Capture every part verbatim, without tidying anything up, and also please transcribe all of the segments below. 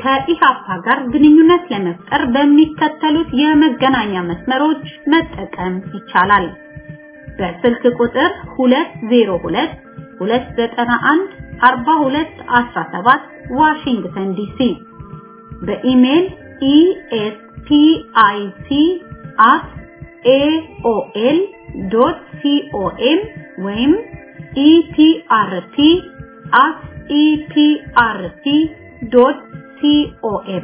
ከኢሃፓ ጋር ግንኙነት ለመፍጠር በሚከተሉት የመገናኛ መስመሮች መጠቀም ይቻላል። በስልክ ቁጥር ሁለት ዜሮ ሁለት ሁለት ዘጠኝ አንድ አርባ ሁለት አስራ ሰባት ዋሽንግተን ዲሲ በኢሜል e s p i c at a o l dot com ወይም e p r t at e p r t dot com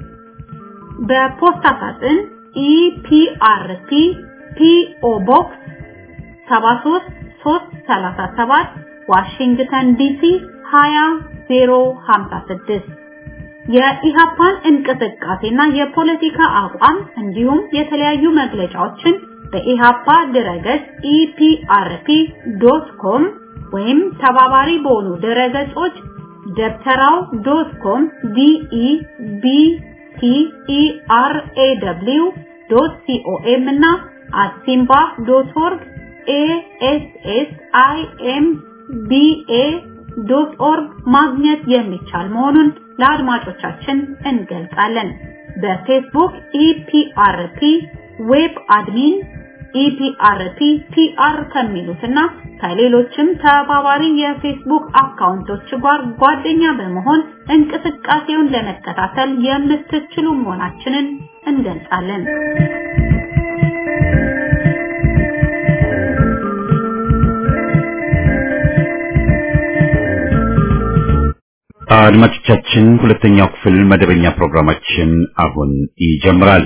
በፖስታ ሳጥን e p r t P O Box ሰባ ሶስት ሶስት ሰላሳ ሰባት ዋሽንግተን ዲሲ ሀያ ዜሮ ሀምሳ ስድስት የኢሃፓን እንቅስቃሴና የፖለቲካ አቋም እንዲሁም የተለያዩ መግለጫዎችን በኢሃፓ ድረገጽ e p r t dot com ወይም ተባባሪ በሆኑ ድረገጾች ደብተራው ዶት ኮም d e b t e r a w dot com እና asimba dot org a s s i m b a dot org ማግኘት የሚቻል መሆኑን ለአድማጮቻችን እንገልጻለን። በፌስቡክ E P R P ዌብ አድሚን E P R P P R ከሚሉትና ከሌሎችም ተባባሪ የፌስቡክ አካውንቶች ጋር ጓደኛ በመሆን እንቅስቃሴውን ለመከታተል የምትችሉ መሆናችንን እንገልጻለን። አድማጮቻችን ሁለተኛው ክፍል መደበኛ ፕሮግራማችን አሁን ይጀምራል።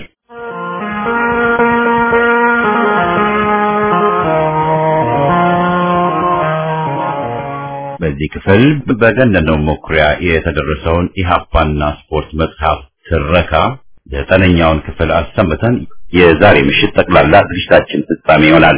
በዚህ ክፍል በገነነው መኩሪያ የተደረሰውን ኢሃፓና ስፖርት መጽሐፍ ትረካ ዘጠነኛውን ክፍል አሰምተን የዛሬ ምሽት ጠቅላላ ዝግጅታችን ፍጻሜ ይሆናል።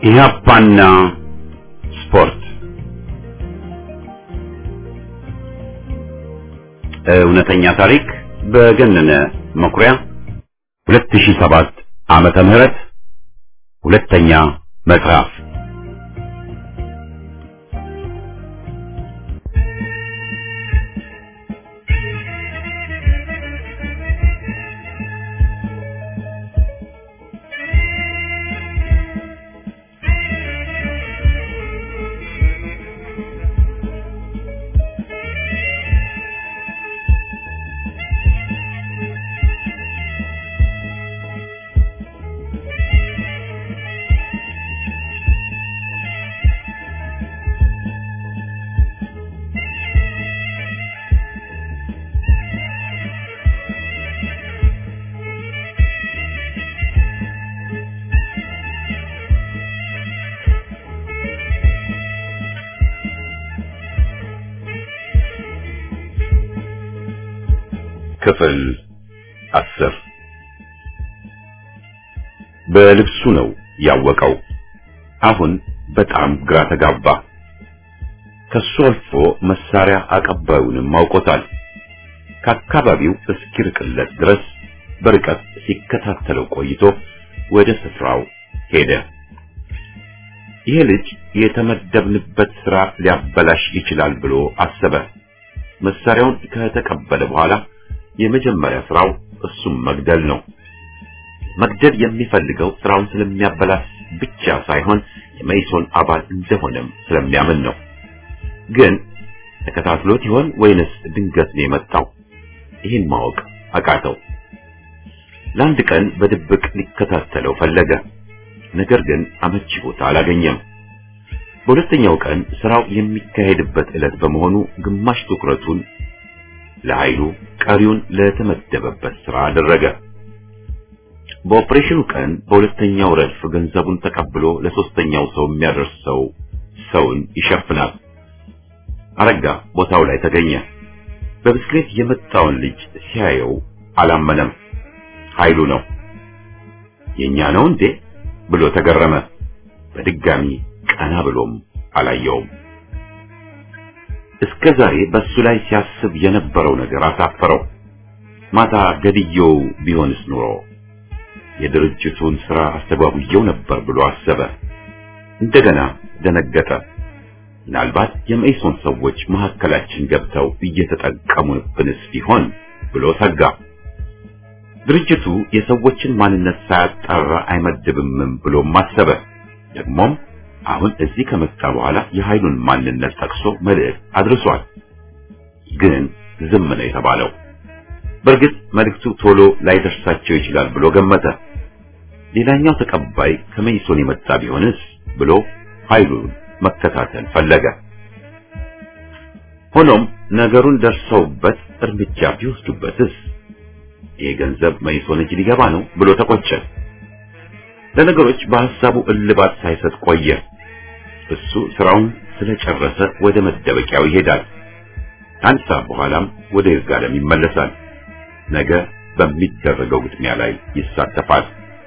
ኢህአፓና ስፖርት እውነተኛ ታሪክ በገነነ መኩሪያ ሁለት ሺህ ሰባት ዓመተ ምህረት ሁለተኛ ምዕራፍ ክፍል አስር በልብሱ ነው ያወቀው። አሁን በጣም ግራ ተጋባ። ከሱ አልፎ መሳሪያ አቀባዩንም አውቆታል። ከአካባቢው እስኪርቅለት ድረስ በርቀት ሲከታተለው ቆይቶ ወደ ስፍራው ሄደ። ይህ ልጅ የተመደብንበት ስራ ሊያበላሽ ይችላል ብሎ አሰበ። መሳሪያውን ከተቀበለ በኋላ የመጀመሪያ ስራው እሱም መግደል ነው። መግደል የሚፈልገው ስራውን ስለሚያበላሽ ብቻ ሳይሆን የመይሶን አባል እንደሆነም ስለሚያምን ነው። ግን ተከታትሎት ይሆን ወይንስ ድንገት ነው የመጣው? ይህን ማወቅ አቃተው። ለአንድ ቀን በድብቅ ሊከታተለው ፈለገ። ነገር ግን አመቺ ቦታ አላገኘም። በሁለተኛው ቀን ስራው የሚካሄድበት ዕለት በመሆኑ ግማሽ ትኩረቱን ለኃይሉ ቀሪውን ለተመደበበት ስራ አደረገ። በኦፕሬሽኑ ቀን በሁለተኛው ረድፍ ገንዘቡን ተቀብሎ ለሶስተኛው ሰው የሚያደርሰው ሰውን ይሸፍናል። አረጋ ቦታው ላይ ተገኘ። በብስክሌት የመጣውን ልጅ ሲያየው አላመነም። ኃይሉ ነው። የኛ ነው እንዴ ብሎ ተገረመ። በድጋሚ ቀና ብሎም አላየውም። እስከ ዛሬ በሱ ላይ ሲያስብ የነበረው ነገር አሳፈረው። ማታ ገድየው ቢሆንስ ኑሮ የድርጅቱን ስራ አስተጓጉየው ነበር ብሎ አሰበ። እንደገና ደነገጠ። ምናልባት የመይሶን ሰዎች መሐከላችን ገብተው እየተጠቀሙብንስ ቢሆን ብሎ ሰጋ። ድርጅቱ የሰዎችን ማንነት ሳያጣራ አይመድብም ብሎ ማሰበ። ደግሞም አሁን እዚህ ከመጣ በኋላ የኃይሉን ማንነት ጠቅሶ መልእክት አድርሷል። ግን ዝም ነው የተባለው። በእርግጥ መልእክቱ ቶሎ ላይደርሳቸው ይችላል ብሎ ገመተ። ሌላኛው ተቀባይ ከመይሶን የመጣ ቢሆንስ ብሎ ኃይሉን መከታተል ፈለገ። ሆኖም ነገሩን ደርሰውበት እርምጃ ቢወስዱበትስ? ይሄ ገንዘብ መይሶን እጅ ሊገባ ነው ብሎ ተቆጨ። ለነገሮች በሐሳቡ እልባት ሳይሰጥ ቆየ። እሱ ስራውን ስለጨረሰ ወደ መደበቂያው ይሄዳል። አንድ ሰዓት በኋላም ወደ ይርጋለም ይመለሳል። ነገ በሚደረገው ግጥሚያ ላይ ይሳተፋል።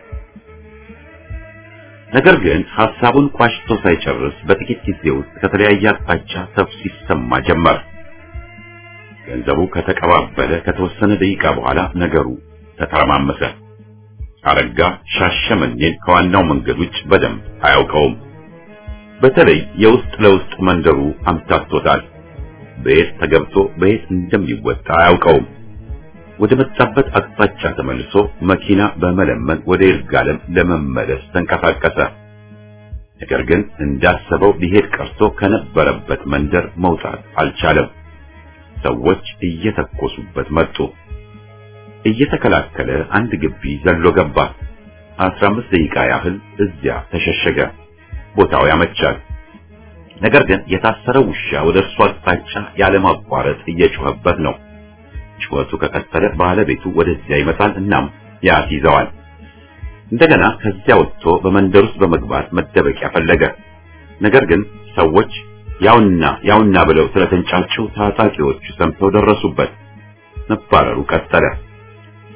ነገር ግን ሐሳቡን ቋጭቶ ሳይጨርስ በጥቂት ጊዜ ውስጥ ከተለያየ አቅጣጫ ተኩስ ሲሰማ ጀመር። ገንዘቡ ከተቀባበለ ከተወሰነ ደቂቃ በኋላ ነገሩ ተተረማመሰ። አረጋ ሻሸመኔን ከዋናው መንገድ ውጭ በደንብ አያውቀውም። በተለይ የውስጥ ለውስጥ መንደሩ አምታቶታል። በየት ተገብቶ በየት እንደሚወጣ አያውቀውም። ወደ መጣበት አቅጣጫ ተመልሶ መኪና በመለመን ወደ ይርጋለም ለመመለስ ተንቀሳቀሰ። ነገር ግን እንዳሰበው ሊሄድ ቀርቶ ከነበረበት መንደር መውጣት አልቻለም። ሰዎች እየተኮሱበት መጡ። እየተከላከለ አንድ ግቢ ዘሎ ገባ። አስራ አምስት ደቂቃ ያህል እዚያ ተሸሸገ። ቦታው ያመቻል። ነገር ግን የታሰረው ውሻ ወደ እርሱ አቅጣጫ ያለማቋረጥ እየጮኸበት ነው። ጩኸቱ ከቀጠለ ባለቤቱ ወደዚያ ይመጣል። እናም ያስይዘዋል። እንደገና ከዚያ ወጥቶ በመንደር ውስጥ በመግባት መደበቂያ ፈለገ። ነገር ግን ሰዎች ያውና ያውና ብለው ስለተንጫጩ ታጣቂዎቹ ሰምተው ደረሱበት። መባረሩ ቀጠለ።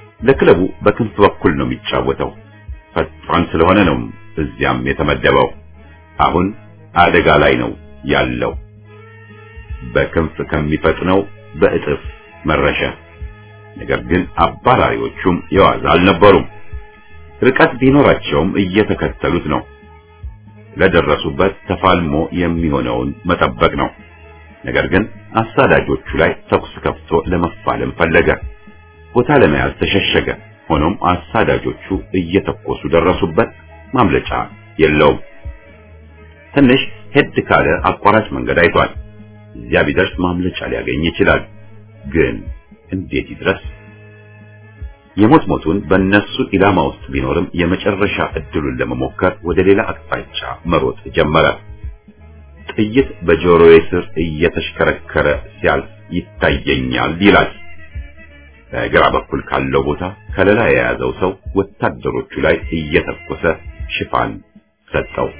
ለክለቡ በክንፍ በኩል ነው የሚጫወተው። ፈጣን ስለሆነ ነው እዚያም የተመደበው። አሁን አደጋ ላይ ነው ያለው። በክንፍ ከሚፈጥነው በእጥፍ መረሻ። ነገር ግን አባራሪዎቹም የዋዛ አልነበሩም። ርቀት ቢኖራቸውም እየተከተሉት ነው። ለደረሱበት ተፋልሞ የሚሆነውን መጠበቅ ነው። ነገር ግን አሳዳጆቹ ላይ ተኩስ ከፍቶ ለመፋለም ፈለገ። ቦታ ለመያዝ ተሸሸገ። ሆኖም አሳዳጆቹ እየተኮሱ ደረሱበት። ማምለጫ የለውም። ትንሽ ሄድ ካለ አቋራጭ መንገድ አይቷል። እዚያ ቢደርስ ማምለጫ ሊያገኝ ይችላል። ግን እንዴት ይድረስ? የሞት ሞቱን በእነሱ ኢላማ ውስጥ ቢኖርም የመጨረሻ እድሉን ለመሞከር ወደ ሌላ አቅጣጫ መሮጥ ጀመረ። ጥይት በጆሮዬ ስር እየተሽከረከረ ሲያልፍ ይታየኛል ይላል። በግራ በኩል ካለው ቦታ ከለላ የያዘው ሰው ወታደሮቹ ላይ እየተኮሰ ሽፋን ሰጠው።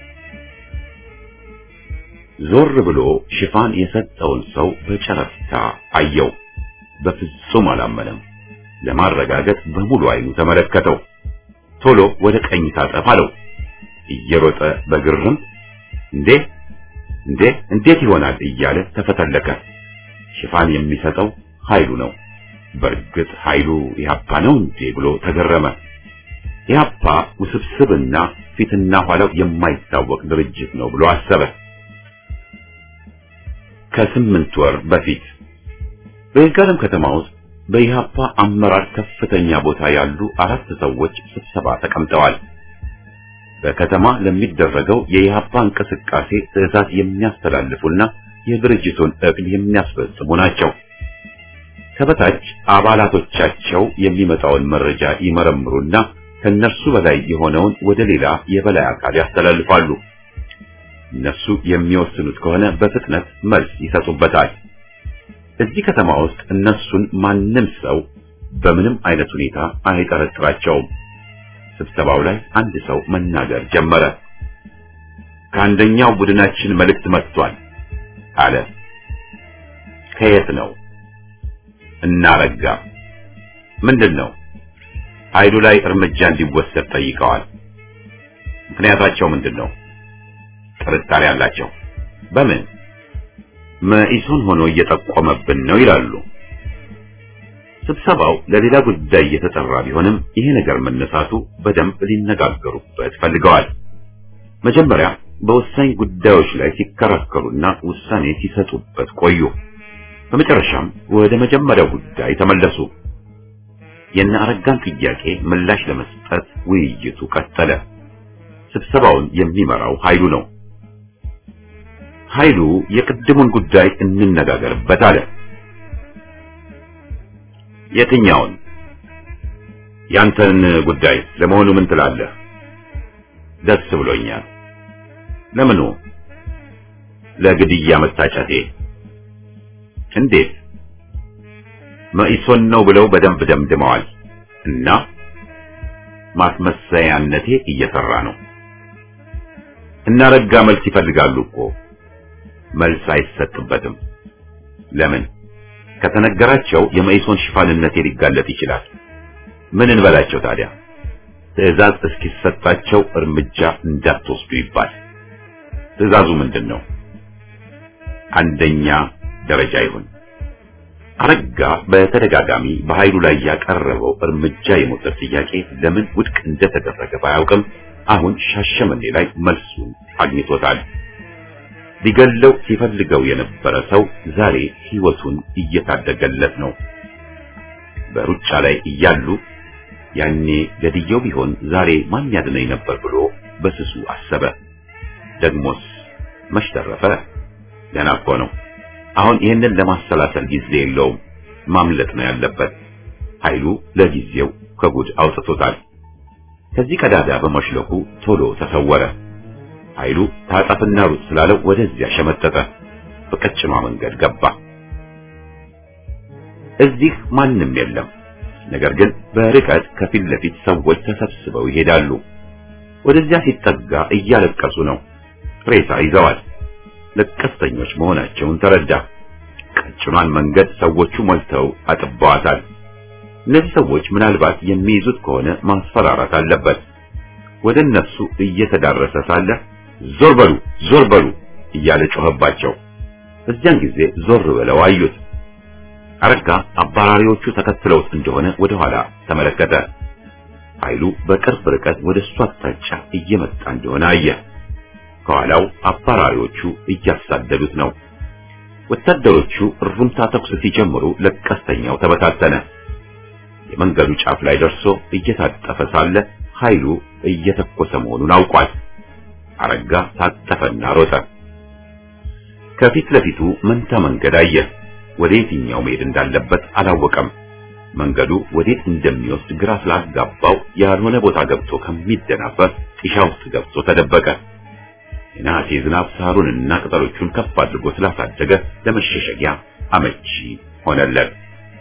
ዞር ብሎ ሽፋን የሰጠውን ሰው በጨረፍታ አየው። በፍጹም አላመነም። ለማረጋገጥ በሙሉ አይኑ ተመለከተው። ቶሎ ወደ ቀኝ ታጠፍ አለው። እየሮጠ በግርም እንዴ እንዴ እንዴት ይሆናል እያለ ተፈተለከ። ሽፋን የሚሰጠው ኃይሉ ነው። በርግጥ ኃይሉ ኢህአፓ ነው እንዴ ብሎ ተገረመ። ኢህአፓ ውስብስብና ፊትና ኋላው የማይታወቅ ድርጅት ነው ብሎ አሰበ። ከስምንት ወር በፊት በይርጋለም ከተማ ውስጥ በኢህአፓ አመራር ከፍተኛ ቦታ ያሉ አራት ሰዎች ስብሰባ ተቀምጠዋል። በከተማ ለሚደረገው የኢህአፓ እንቅስቃሴ ትዕዛዝ የሚያስተላልፉና የድርጅቱን እቅድ የሚያስፈጽሙ ናቸው። ከበታች አባላቶቻቸው የሚመጣውን መረጃ ይመረምሩና ከነርሱ በላይ የሆነውን ወደ ሌላ የበላይ አካል ያስተላልፋሉ። እነሱ የሚወስኑት ከሆነ በፍጥነት መልስ ይሰጡበታል። እዚህ ከተማ ውስጥ እነሱን ማንም ሰው በምንም አይነት ሁኔታ አይጠረጥራቸውም። ስብሰባው ላይ አንድ ሰው መናገር ጀመረ። ከአንደኛው ቡድናችን መልእክት መጥቷል አለ። ከየት ነው? እናረጋ። ምንድነው? ኃይሉ ላይ እርምጃ እንዲወሰድ ጠይቀዋል። ምክንያታቸው ምንድነው? ጥርጣሬ አላቸው። በምን? መኢሶን ሆኖ እየጠቆመብን ነው ይላሉ። ስብሰባው ለሌላ ጉዳይ የተጠራ ቢሆንም ይሄ ነገር መነሳቱ በደንብ ሊነጋገሩበት ፈልገዋል። መጀመሪያ በወሳኝ ጉዳዮች ላይ ሲከራከሩና ውሳኔ ሲሰጡበት ቆዩ። በመጨረሻም ወደ መጀመሪያው ጉዳይ ተመለሱ። የነ አረጋን ጥያቄ ምላሽ ለመስጠት ውይይቱ ቀጠለ። ስብሰባውን የሚመራው ኃይሉ ነው። ኃይሉ የቅድሙን ጉዳይ እንነጋገርበት አለ። የትኛውን? ያንተን ጉዳይ ለመሆኑ ምን ትላለህ? ደስ ብሎኛል። ለምኑ? ለግድያ መታጨቴ። እንዴት? መኢሶን ነው ብለው በደንብ ደምድመዋል እና ማስመሰያነቴ እየሰራ ነው። እናረጋ መልስ ይፈልጋሉ እኮ። መልስ አይሰጥበትም። ለምን? ከተነገራቸው የመኢሶን ሽፋንነቴ ሊጋለጥ ይችላል። ምን እንበላቸው ታዲያ? ትዕዛዝ እስኪሰጣቸው እርምጃ እንዳትወስዱ ይባል። ትዕዛዙ ምንድነው? አንደኛ ደረጃ ይሁን። አረጋ በተደጋጋሚ በኃይሉ ላይ ያቀረበው እርምጃ የመውሰድ ጥያቄ ለምን ውድቅ እንደተደረገ ባያውቅም አሁን ሻሸመኔ ላይ መልሱን አግኝቶታል። ሊገለው ሲፈልገው የነበረ ሰው ዛሬ ሕይወቱን እየታደገለት ነው። በሩጫ ላይ እያሉ ያኔ ገድየው ቢሆን ዛሬ ማን ያድነኝ ነበር ብሎ በስሱ አሰበ። ደግሞስ መች ተረፈ? ገና እኮ ነው። አሁን ይህንን ለማሰላሰል ጊዜ የለውም። ማምለጥ ነው ያለበት። ኃይሉ ለጊዜው ከጉድ አውጥቶታል። ከዚህ ቀዳዳ በመሽለኩ ቶሎ ተሰወረ። ኃይሉ ታጣፍና ሩጥ ስላለው ወደዚያ ሸመጠጠ። በቀጭኗ መንገድ ገባ። እዚህ ማንም የለም። ነገር ግን በርቀት ከፊት ለፊት ሰዎች ተሰብስበው ይሄዳሉ። ወደዚያ ሲጠጋ እያለቀሱ ነው። ሬሳ ይዘዋል። ለቀስተኞች መሆናቸውን ተረዳ። ቀጭኗን መንገድ ሰዎቹ ሞልተው አጥበዋታል። እነዚህ ሰዎች ምናልባት የሚይዙት ከሆነ ማስፈራራት አለበት። ወደ እነሱ እየተዳረሰ ሳለ ዞር በሉ ዞር በሉ እያለ ጮኸባቸው። በዚያን ጊዜ ዞር ብለው አዩት። አረጋ አባራሪዎቹ ተከትለውት እንደሆነ ወደ ኋላ ተመለከተ። ኃይሉ በቅርብ ርቀት ወደ እሱ አቅጣጫ እየመጣ እንደሆነ አየ። ከኋላው አባራሪዎቹ እያሳደዱት ነው። ወታደሮቹ እሩምታ ተኩስ ሲጀምሩ ለቀስተኛው ተበታተነ። የመንገዱ ጫፍ ላይ ደርሶ እየታጠፈ ሳለ ኃይሉ እየተኮሰ መሆኑን አውቋል። አረጋ ታጠፈና ሮጠ። ከፊት ለፊቱ መንታ መንገድ አየ። ወደ የትኛው መሄድ እንዳለበት አላወቀም። መንገዱ ወዴት እንደሚወስድ ግራ ስላጋባው ያልሆነ ቦታ ገብቶ ከሚደናበር ጢሻ ውስጥ ገብቶ ተደበቀ። የነሐሴ ዝናብ ሳሩንና ቅጠሎቹን ከፍ አድርጎ ስላሳደገ ለመሸሸጊያ አመቺ ሆነለት።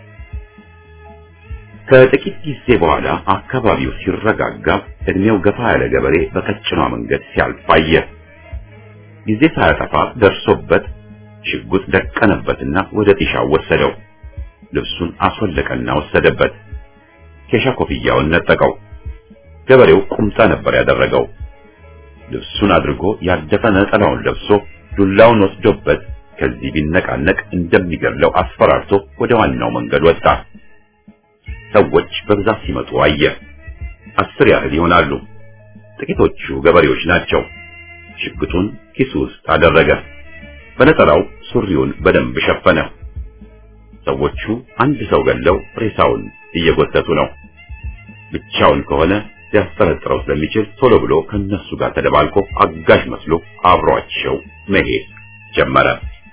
ከጥቂት ጊዜ በኋላ አካባቢው ሲረጋጋ እድሜው ገፋ ያለ ገበሬ በቀጭኗ መንገድ ሲያልፍ አየ። ጊዜ ሳያጠፋ ደርሶበት ሽጉጥ ደቀነበትና ወደ ጢሻው ወሰደው። ልብሱን አስወለቀና ወሰደበት። ኬሻ ኮፍያውን ነጠቀው። ገበሬው ቁምጣ ነበር ያደረገው። ልብሱን አድርጎ ያደፈ ነጠላውን ለብሶ ዱላውን ወስዶበት ከዚህ ቢነቃነቅ እንደሚገድለው አስፈራርቶ ወደ ዋናው መንገድ ወጣ። ሰዎች በብዛት ሲመጡ አየ። አስር ያህል ይሆናሉ። ጥቂቶቹ ገበሬዎች ናቸው። ሽጉጡን ኪሱ ውስጥ አደረገ። በነጠላው ሱሪውን በደንብ ሸፈነ። ሰዎቹ አንድ ሰው ገለው ሬሳውን እየጎተቱ ነው። ብቻውን ከሆነ ሊያስጠረጥረው ስለሚችል ቶሎ ብሎ ከነሱ ጋር ተደባልቆ አጋዥ መስሎ አብሯቸው መሄድ ጀመረ።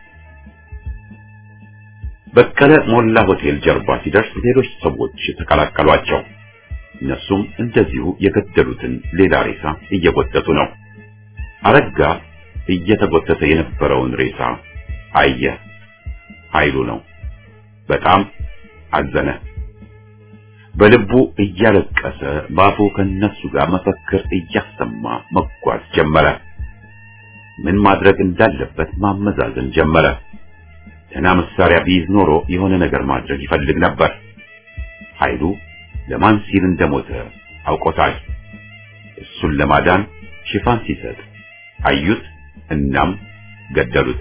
በቀለ ሞላ ሆቴል ጀርባ ሲደርስ ሌሎች ሰዎች ተቀላቀሏቸው። እነሱም እንደዚሁ የገደሉትን ሌላ ሬሳ እየጎተቱ ነው። አረጋ እየተጎተተ የነበረውን ሬሳ አየ። ኃይሉ ነው። በጣም አዘነ። በልቡ እያለቀሰ ባፉ ከነሱ ጋር መፈክር እያሰማ መጓዝ ጀመረ። ምን ማድረግ እንዳለበት ማመዛዘን ጀመረ። ገና መሳሪያ ቢይዝ ኖሮ የሆነ ነገር ማድረግ ይፈልግ ነበር። ኃይሉ ለማን ሲል እንደሞተ አውቆታል። እሱን ለማዳን ሽፋን ሲሰጥ አዩት። እናም ገደሉት።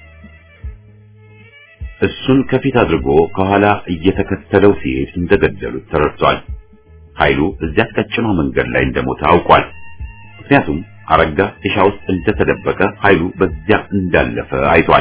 እሱን ከፊት አድርጎ ከኋላ እየተከተለው ሲሄድ እንደገደሉት ተረድቷል። ኃይሉ እዚያ ቀጭኗ መንገድ ላይ እንደሞተ አውቋል። ምክንያቱም አረጋ ጢሻ ውስጥ እንደተደበቀ ኃይሉ በዚያ እንዳለፈ አይቷል።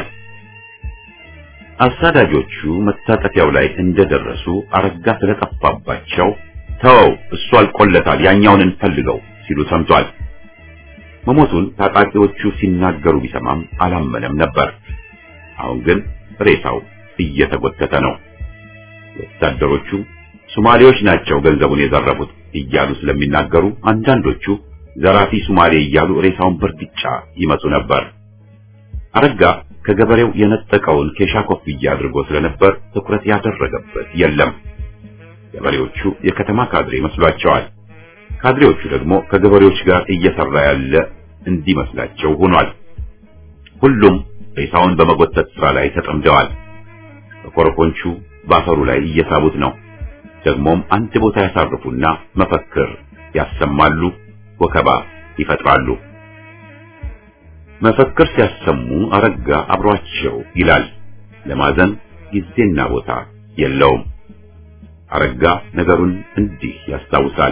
አሳዳጆቹ መታጠፊያው ላይ እንደደረሱ አረጋ ስለጠፋባቸው ተው እሱ አልቆለታል ያኛውን እንፈልገው ሲሉ ሰምቷል። መሞቱን ታጣቂዎቹ ሲናገሩ ቢሰማም አላመነም ነበር። አሁን ግን ሬሳው እየተጎተተ ነው። ወታደሮቹ ሶማሌዎች ናቸው ገንዘቡን የዘረፉት እያሉ ስለሚናገሩ አንዳንዶቹ ዘራፊ ሶማሌ እያሉ ሬሳውን በርግጫ ይመጡ ነበር። አረጋ ከገበሬው የነጠቀውን ኬሻ ኮፍያ አድርጎ ስለነበር ትኩረት ያደረገበት የለም። ገበሬዎቹ የከተማ ካድሬ መስሏቸዋል። ካድሬዎቹ ደግሞ ከገበሬዎች ጋር እየሰራ ያለ እንዲመስላቸው ሆኗል። ሁሉም ሬሳውን በመጎተት ስራ ላይ ተጠምደዋል። በኮረኮንቹ ባፈሩ ላይ እየሳቡት ነው። ደግሞም አንድ ቦታ ያሳርፉና መፈክር ያሰማሉ፣ ወከባ ይፈጥራሉ። መፈክር ሲያሰሙ አረጋ አብሯቸው ይላል። ለማዘን ጊዜና ቦታ የለውም። አረጋ ነገሩን እንዲህ ያስታውሳል።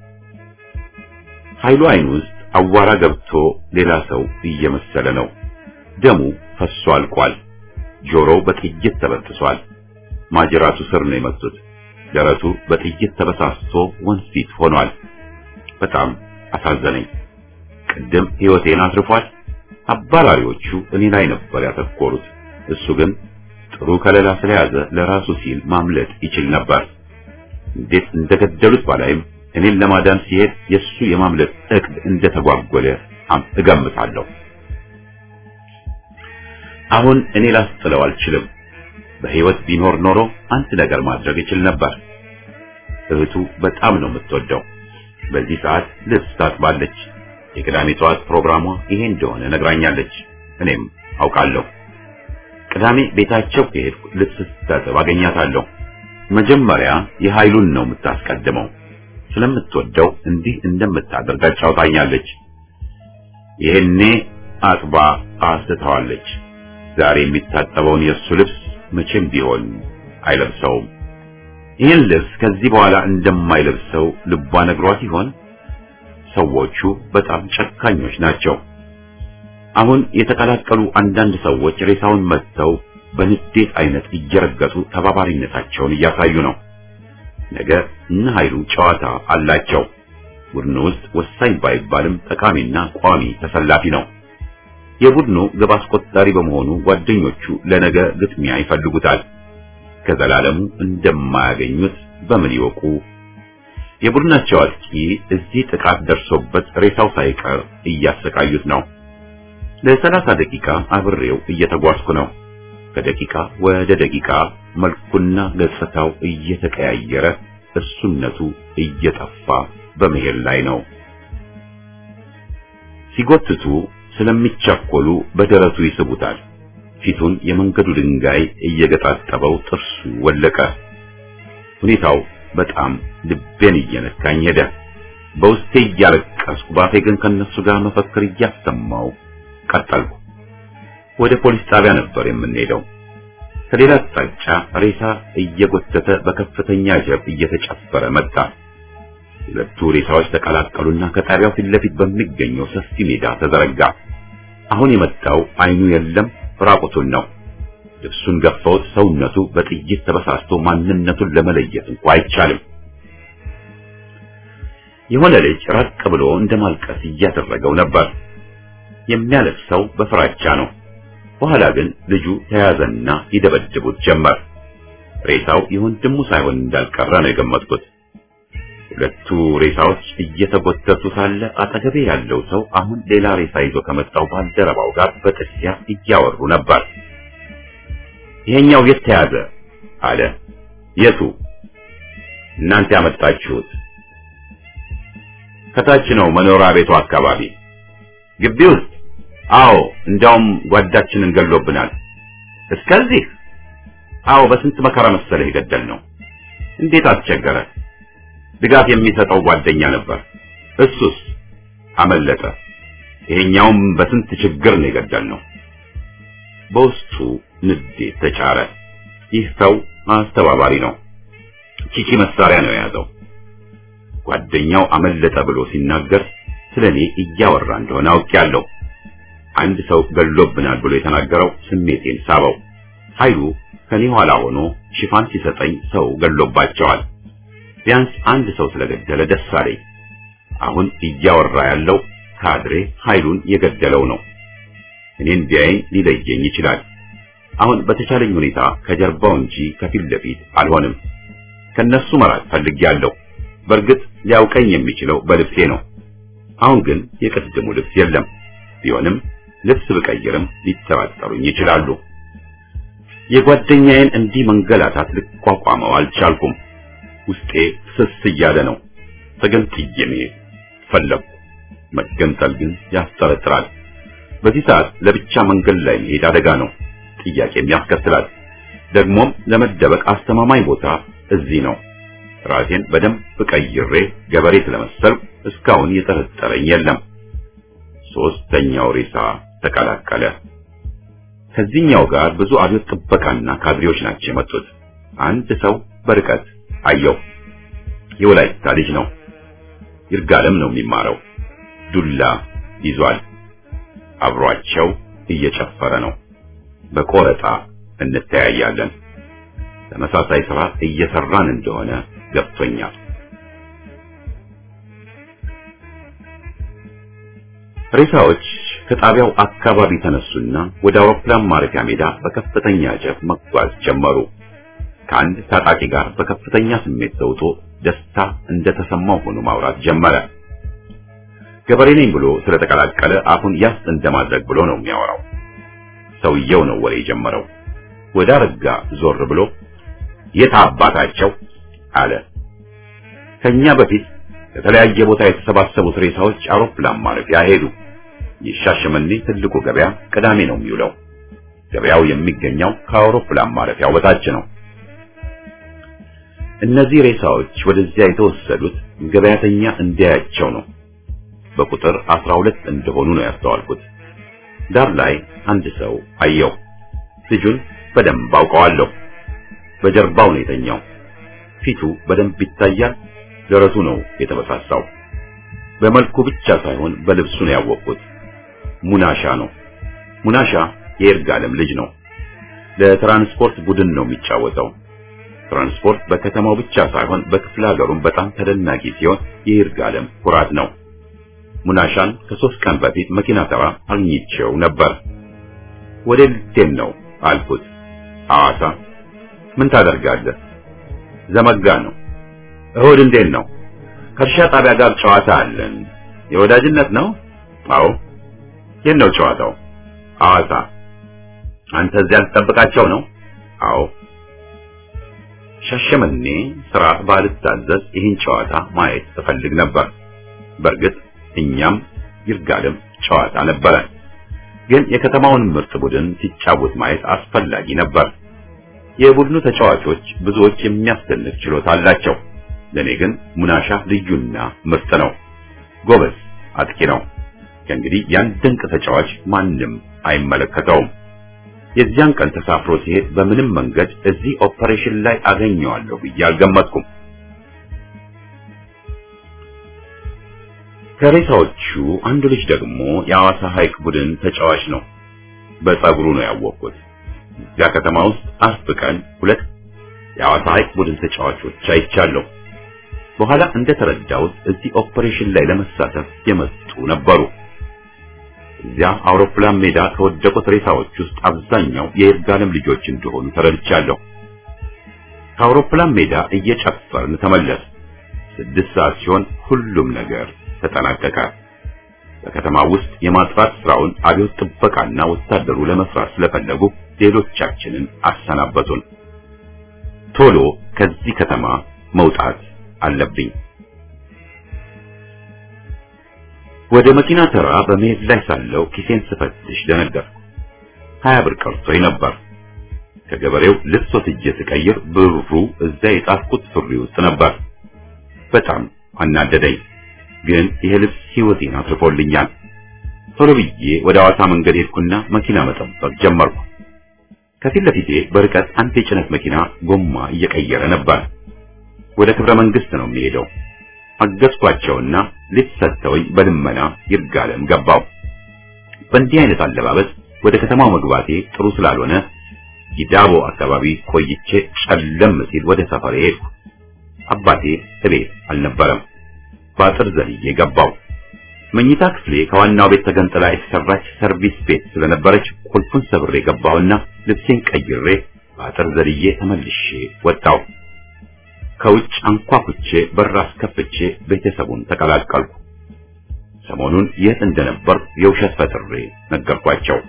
ኃይሉ አይኑ ውስጥ አዋራ ገብቶ ሌላ ሰው እየመሰለ ነው። ደሙ ፈሶ አልቋል። ጆሮው በጥይት ተበጥሷል። ማጅራቱ ስር ነው የመቱት። ደረቱ በጥይት ተበሳስቶ ወንፊት ሆኗል። በጣም አሳዘነኝ። ቅድም ሕይወቴን አትርፏል። አባራሪዎቹ እኔ ላይ ነበር ያተኮሩት። እሱ ግን ጥሩ ከለላ ስለያዘ ለራሱ ሲል ማምለጥ ይችል ነበር። እንዴት እንደገደሉት ባላይም እኔን ለማዳን ሲሄድ የሱ የማምለጥ እቅድ እንደተጓጎለ እገምታለሁ። አሁን እኔ ላስጥለው አልችልም። በህይወት ቢኖር ኖሮ አንድ ነገር ማድረግ ይችል ነበር። እህቱ በጣም ነው የምትወደው። በዚህ ሰዓት ልብስ ታጥባለች። የቅዳሜ ጠዋት ፕሮግራሟ ይሄ እንደሆነ ነግራኛለች። እኔም አውቃለሁ። ቅዳሜ ቤታቸው ከሄድኩ ልብስ ስታጥብ አገኛታለሁ። መጀመሪያ የኃይሉን ነው የምታስቀድመው። ስለምትወደው እንዲህ እንደምታደርግ አጫውታኛለች። ይሄኔ አጥባ አስተዋለች። ዛሬ የሚታጠበውን የእሱ ልብስ መቼም ቢሆን አይለብሰውም። ይህን ልብስ ከዚህ በኋላ እንደማይለብሰው ልቧ ነግሯት ይሆን? ሰዎቹ በጣም ጨካኞች ናቸው። አሁን የተቀላቀሉ አንዳንድ ሰዎች ሬሳውን መጥተው በንዴት አይነት እየረገጡ ተባባሪነታቸውን እያሳዩ ነው። ነገ እነ ኃይሉ ጨዋታ አላቸው። ቡድኑ ውስጥ ወሳኝ ባይባልም ጠቃሚና ቋሚ ተሰላፊ ነው። የቡድኑ ግብ አስቆጣሪ በመሆኑ ጓደኞቹ ለነገ ግጥሚያ ይፈልጉታል። ከዘላለሙ እንደማያገኙት በምን ይወቁ? የቡድናቸው አጥቂ እዚህ ጥቃት ደርሶበት ሬሳው ሳይቀር እያሰቃዩት ነው። ለሰላሳ ደቂቃ አብሬው እየተጓዝኩ ነው። ከደቂቃ ወደ ደቂቃ መልኩና ገጽታው እየተቀያየረ እሱነቱ እየጠፋ በመሄድ ላይ ነው። ሲጎትቱ ስለሚቻኮሉ በደረቱ ይስቡታል። ፊቱን የመንገዱ ድንጋይ እየገጣጠበው ጥርሱ ወለቀ። ሁኔታው በጣም ልቤን እየነካኝ ሄደ። በውስጤ እያለቀስኩ ባፌ ግን ከነሱ ጋር መፈክር እያሰማው ቀጠልኩ። ወደ ፖሊስ ጣቢያ ነበር የምንሄደው። ከሌላ አቅጣጫ ሬሳ እየጎተተ በከፍተኛ ጀብ እየተጨፈረ መጣ። ሁለቱ ሬሳዎች ተቀላቀሉና ከጣቢያው ፊት ለፊት በሚገኘው ሰፊ ሜዳ ተዘረጋ። አሁን የመጣው አይኑ የለም፣ ራቁቱን ነው። ልብሱን ገፈውት ሰውነቱ በጥይት ተበሳስቶ ማንነቱን ለመለየት እንኳን አይቻልም። የሆነ ልጅ ራቅ ብሎ እንደማልቀስ እያደረገው ነበር። የሚያለቅሰው በፍራቻ ነው። በኋላ ግን ልጁ ተያዘና ይደበድቡት ጀመር። ሬሳው የወንድሙ ሳይሆን እንዳልቀረ ነው የገመትኩት። ሁለቱ ሬሳዎች እየተጎተቱ ሳለ አጠገቤ ያለው ሰው አሁን ሌላ ሬሳ ይዞ ከመጣው ባልደረባው ጋር በጥርሲያ እያወሩ ነበር። ይሄኛው የት ተያዘ አለ። የቱ? እናንተ ያመጣችሁት? ከታች ነው መኖሪያ ቤቱ አካባቢ። ግቢ ውስጥ? አዎ፣ እንዳውም ጓዳችንን ገሎብናል። እስከዚህ? አዎ፣ በስንት መከራ መሰለህ የገደልነው። እንዴት አስቸገረ? ድጋፍ የሚሰጠው ጓደኛ ነበር። እሱስ አመለጠ። ይሄኛውም በስንት ችግር ነው የገደልነው። በውስጡ ንዴት ተጫረ። ይህ ሰው አስተባባሪ ነው። ቺቺ መሳሪያ ነው የያዘው። ጓደኛው አመለጠ ብሎ ሲናገር ስለኔ እያወራ እንደሆነ አውቄያለሁ። አንድ ሰው ገሎብናል ብሎ የተናገረው ስሜቴን ሳበው። ኃይሉ ከኔ ኋላ ሆኖ ሽፋን ሲሰጠኝ ሰው ገሎባቸዋል። ቢያንስ አንድ ሰው ስለገደለ ደስ አለኝ። አሁን እያወራ ያለው ካድሬ ኃይሉን የገደለው ነው። እኔን ቢያየኝ ሊለየኝ ይችላል። አሁን በተቻለኝ ሁኔታ ከጀርባው እንጂ ከፊት ለፊት አልሆንም። ከነሱ መራቅ ፈልጌያለሁ። በእርግጥ ሊያውቀኝ የሚችለው በልብሴ ነው። አሁን ግን የቀድሙ ልብስ የለም። ቢሆንም ልብስ ብቀይርም ሊተባጠሩኝ ይችላሉ። የጓደኛዬን እንዲህ መንገላታት ልቋቋመው አልቻልኩም። ውስጤ ስስ እያለ ነው። ተገንጥዬ መሄድ ፈለኩ። መገንጠል ግን ያስጠረጥራል። በዚህ ሰዓት ለብቻ መንገድ ላይ መሄድ አደጋ ነው፣ ጥያቄም ያስከትላል። ደግሞም ለመደበቅ አስተማማኝ ቦታ እዚህ ነው። ራሴን በደንብ ቀይሬ ገበሬ ስለመሰልኩ እስካሁን የጠረጠረኝ የለም። ሶስተኛው ሬሳ ተቀላቀለ። ከዚህኛው ጋር ብዙ አብዮት ጥበቃና ካድሬዎች ናቸው የመጡት። አንድ ሰው በርቀት አየው። የወላይታ ልጅ ነው። ይርጋለም ነው የሚማረው። ዱላ ይዟል። አብሯቸው እየጨፈረ ነው። በቆረጣ እንተያያለን። ተመሳሳይ ስራ እየሰራን እንደሆነ ገብቶኛል። ሬሳዎች ከጣቢያው አካባቢ ተነሱና ወደ አውሮፕላን ማረፊያ ሜዳ በከፍተኛ ጀብ መጓዝ ጀመሩ። ከአንድ ታጣቂ ጋር በከፍተኛ ስሜት ተውጦ ደስታ እንደተሰማው ሆኖ ማውራት ጀመረ። ገበሬ ነኝ ብሎ ስለተቀላቀለ አፉን ያስ እንደማድረግ ብሎ ነው የሚያወራው። ሰውየው ነው ወሬ ጀመረው። ወደ አረጋ ዞር ብሎ የት አባታቸው አለ። ከኛ በፊት ከተለያየ ቦታ የተሰባሰቡት ሬሳዎች አውሮፕላን ማረፊያ ሄዱ። የሻሸመኔ ትልቁ ገበያ ቅዳሜ ነው የሚውለው። ገበያው የሚገኘው ከአውሮፕላን ማረፊያው በታች ነው። እነዚህ ሬሳዎች ወደዚያ የተወሰዱት ገበያተኛ እንዲያያቸው ነው። በቁጥር አስራ ሁለት እንደሆኑ ነው ያስተዋልኩት። ዳር ላይ አንድ ሰው አየው። ልጁን በደንብ አውቀዋለሁ። በጀርባው ነው የተኛው። ፊቱ በደንብ ይታያል። ደረቱ ነው የተበሳሳው። በመልኩ ብቻ ሳይሆን በልብሱ ነው ያወቅኩት። ሙናሻ ነው። ሙናሻ የይርጋለም ልጅ ነው። ለትራንስፖርት ቡድን ነው የሚጫወተው። ትራንስፖርት በከተማው ብቻ ሳይሆን በክፍለ ሀገሩም በጣም ተደናቂ ሲሆን የይርጋለም ኩራት ነው። ሙናሻን ከሶስት ቀን በፊት መኪና ተራ አግኝቼው ነበር። ወደ ልቴን ነው አልኩት። ሐዋሳ። ምን ታደርጋለህ? ዘመጋ ነው። እሁድ እንዴት ነው? ከእርሻ ጣቢያ ጋር ጨዋታ አለን። የወዳጅነት ነው? አዎ። የት ነው ጨዋታው? ሐዋሳ። አንተ እዚያ ልትጠብቃቸው ነው? አዎ። ሻሸመኔ ስራ ባልታዘዝ ይህን ጨዋታ ማየት እፈልግ ነበር። በእርግጥ እኛም ይርጋለም ጨዋታ ነበረ፣ ግን የከተማውን ምርጥ ቡድን ሲጫወት ማየት አስፈላጊ ነበር። የቡድኑ ተጫዋቾች ብዙዎች የሚያስደንቅ ችሎታ አላቸው። ለኔ ግን ሙናሻ ልዩና ምርጥ ነው። ጎበዝ አጥቂ ነው። ከእንግዲህ ያን ድንቅ ተጫዋች ማንም አይመለከተውም። የዚያን ቀን ተሳፍሮ ሲሄድ በምንም መንገድ እዚህ ኦፐሬሽን ላይ አገኘዋለሁ ብዬ አልገመትኩም። ከሬሳዎቹ አንዱ ልጅ ደግሞ የሐዋሳ ሐይቅ ቡድን ተጫዋች ነው። በፀጉሩ ነው ያወቅኩት። ያ ከተማ ውስጥ አርብ ቀን ሁለት የሐዋሳ ሐይቅ ቡድን ተጫዋቾች አይቻለሁ። በኋላ እንደተረዳሁት እዚህ ኦፐሬሽን ላይ ለመሳተፍ የመጡ ነበሩ። እዚያ አውሮፕላን ሜዳ ከወደቁት ሬሳዎች ውስጥ አብዛኛው የይርጋለም ልጆች እንደሆኑ ተረድቻለሁ። ከአውሮፕላን ሜዳ እየጨፈርን ተመለስ። ስድስት ሰዓት ሲሆን ሁሉም ነገር ተጠናቀቀ። በከተማ ውስጥ የማጥራት ስራውን አብዮት ጥበቃና ወታደሩ ለመስራት ስለፈለጉ ሌሎቻችንን አሰናበቱን። ቶሎ ከዚህ ከተማ መውጣት አለብኝ። ወደ መኪና ተራ በመሄድ ላይ ሳለው ኪሴን ስፈትሽ ደነገርኩ። ሀያ ብር ቀርቶኝ ነበር። ከገበሬው ልብስ ወስጄ ስቀይር ብሩ እዛ የጣፍኩት ሱሪ ውስጥ ነበር። በጣም አናደደኝ። ግን ይሄ ልብስ ሕይወቴን አትርፎልኛል። ቶሎ ብዬ ወደ ሐዋሳ መንገድ ሄድኩና መኪና መጠበቅ ጀመርኩ። ከፊት ለፊቴ በርቀት አንድ የጭነት መኪና ጎማ እየቀየረ ነበር። ወደ ክብረ መንግስት ነው የሚሄደው። አገዝኳቸውና ሊሰጠውኝ በልመና ይርጋለም ገባው። በእንዲህ አይነት አለባበስ ወደ ከተማው መግባቴ ጥሩ ስላልሆነ ጊዳቦ አካባቢ ቆይቼ ጨለም ሲል ወደ ሰፈሬ ሄድኩ። አባቴ እቤት አልነበረም። ባጥር ዘልዬ ገባው። መኝታ ክፍሌ ከዋናው ቤት ተገንጥላ የተሰራች ሰርቪስ ቤት ስለነበረች ቁልፉን ሰብሬ ገባውና ልብሴን ቀይሬ ባጥር ዘልዬ ተመልሼ ወጣው። ከውጭ አንኳኩቼ በር አስከፍቼ ቤተሰቡን ተቀላቀልኩ። ሰሞኑን የት እንደነበር የውሸት ፈጥሬ ነገርኳቸው።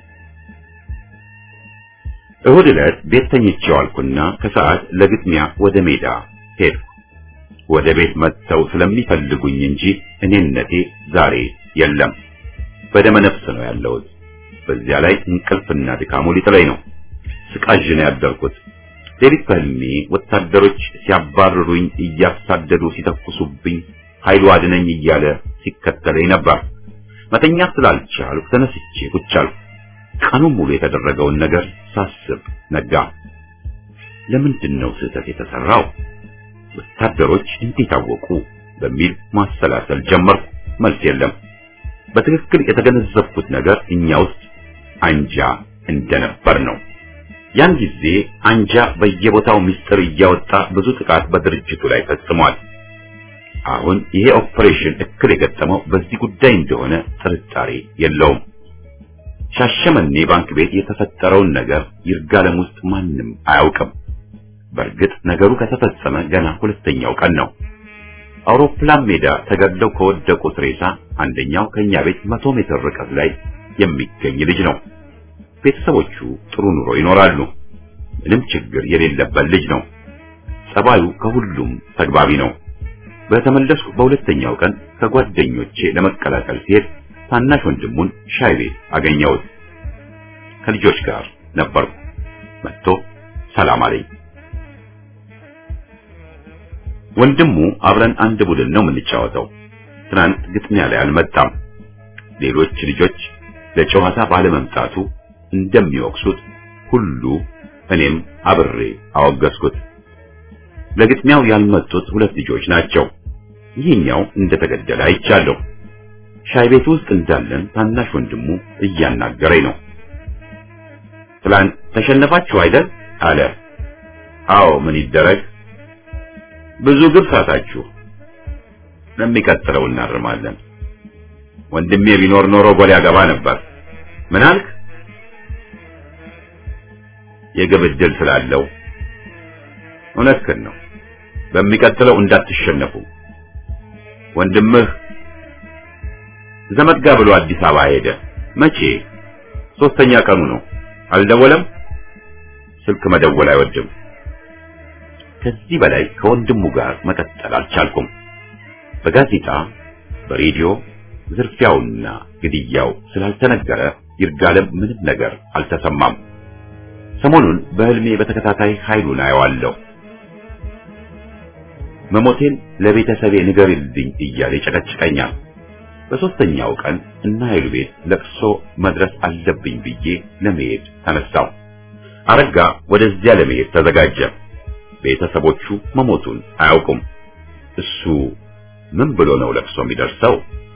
እሁድ ዕለት ቤት ተኝቼ ዋልኩና ከሰዓት ለግጥሚያ ወደ ሜዳ ሄድኩ። ወደ ቤት መጥተው ስለሚፈልጉኝ እንጂ እኔነቴ ዛሬ የለም። በደመ ነፍስ ነው ያለሁት። በዚያ ላይ እንቅልፍና ድካሙ ሊጥለኝ ነው። ስቃዥ ነው ያደርኩት። ሌሊት በህልሜ ወታደሮች ሲያባርሩኝ፣ እያሳደዱ ሲተኩሱብኝ፣ ኃይሉ አድነኝ እያለ ሲከተለኝ ነበር። መተኛት ስላልቻልኩ ተነስቼ ቁጭ አልኩ። ቀኑን ሙሉ የተደረገውን ነገር ሳስብ ነጋ። ለምንድን ነው ስህተት የተሰራው? ወታደሮች እንዴት አወቁ? በሚል ማሰላሰል ጀመርኩ። መልስ የለም። በትክክል የተገነዘብኩት ነገር እኛ ውስጥ አንጃ እንደነበር ነው። ያን ጊዜ አንጃ በየቦታው ምስጢር እያወጣ ብዙ ጥቃት በድርጅቱ ላይ ፈጽሟል። አሁን ይሄ ኦፕሬሽን እክል የገጠመው በዚህ ጉዳይ እንደሆነ ጥርጣሬ የለውም። ሻሸመኔ ባንክ ቤት የተፈጠረውን ነገር ይርጋለም ውስጥ ማንም አያውቅም። በእርግጥ ነገሩ ከተፈጸመ ገና ሁለተኛው ቀን ነው። አውሮፕላን ሜዳ ተገድለው ከወደቁት ሬሳ አንደኛው ከኛ ቤት መቶ ሜትር ርቀት ላይ የሚገኝ ልጅ ነው። ቤተሰቦቹ ጥሩ ኑሮ ይኖራሉ። ምንም ችግር የሌለበት ልጅ ነው። ጸባዩ ከሁሉም ተግባቢ ነው። በተመለስኩ በሁለተኛው ቀን ከጓደኞቼ ለመቀላቀል ሲሄድ ታናሽ ወንድሙን ሻይ ቤት አገኘሁት። ከልጆች ጋር ነበርኩ። መጥቶ ሰላም አለኝ። ወንድሙ አብረን አንድ ቡድን ነው የምንጫወተው። ትናንት ግጥሚያ ላይ አልመጣም። ሌሎች ልጆች ለጨዋታ ባለመምጣቱ እንደሚወቅሱት ሁሉ እኔም አብሬ አወገዝኩት። ለግጥሚያው ያልመጡት ሁለት ልጆች ናቸው። ይህኛው እንደተገደለ አይቻለሁ። ሻይ ቤት ውስጥ እንዳለን ታናሽ ወንድሙ እያናገረኝ ነው። ትላንት ተሸነፋችሁ አይደል አለ። አዎ ምን ይደረግ፣ ብዙ ግብ ሳታችሁ። ለሚቀጥለው እናርማለን። ወንድሜ ቢኖር ኖሮ ጎል ያገባ ነበር። ምን አልክ? የግብ ዕድል ስላለው። እውነትህን ነው። በሚቀጥለው እንዳትሸነፉ። ወንድምህ ዘመድ ጋር ብሎ አዲስ አበባ ሄደ። መቼ? ሶስተኛ ቀኑ ነው። አልደወለም? ስልክ መደወል አይወድም። ከዚህ በላይ ከወንድሙ ጋር መቀጠል አልቻልኩም። በጋዜጣ በሬዲዮ ዝርፊያውና ግድያው ስላልተነገረ ይርጋለም ምንም ነገር አልተሰማም። ሰሞኑን በህልሜ በተከታታይ ኃይሉን አየዋለሁ። መሞቴን ለቤተሰቤ ንገሪልኝ እያለ ይጨቀጭቀኛል። በሶስተኛው ቀን እና ኃይሉ ቤት ለቅሶ መድረስ አለብኝ ብዬ ለመሄድ ተነሳው። አረጋ ወደዚያ ለመሄድ ተዘጋጀ። ቤተሰቦቹ መሞቱን አያውቁም። እሱ ምን ብሎ ነው ለቅሶ የሚደርሰው?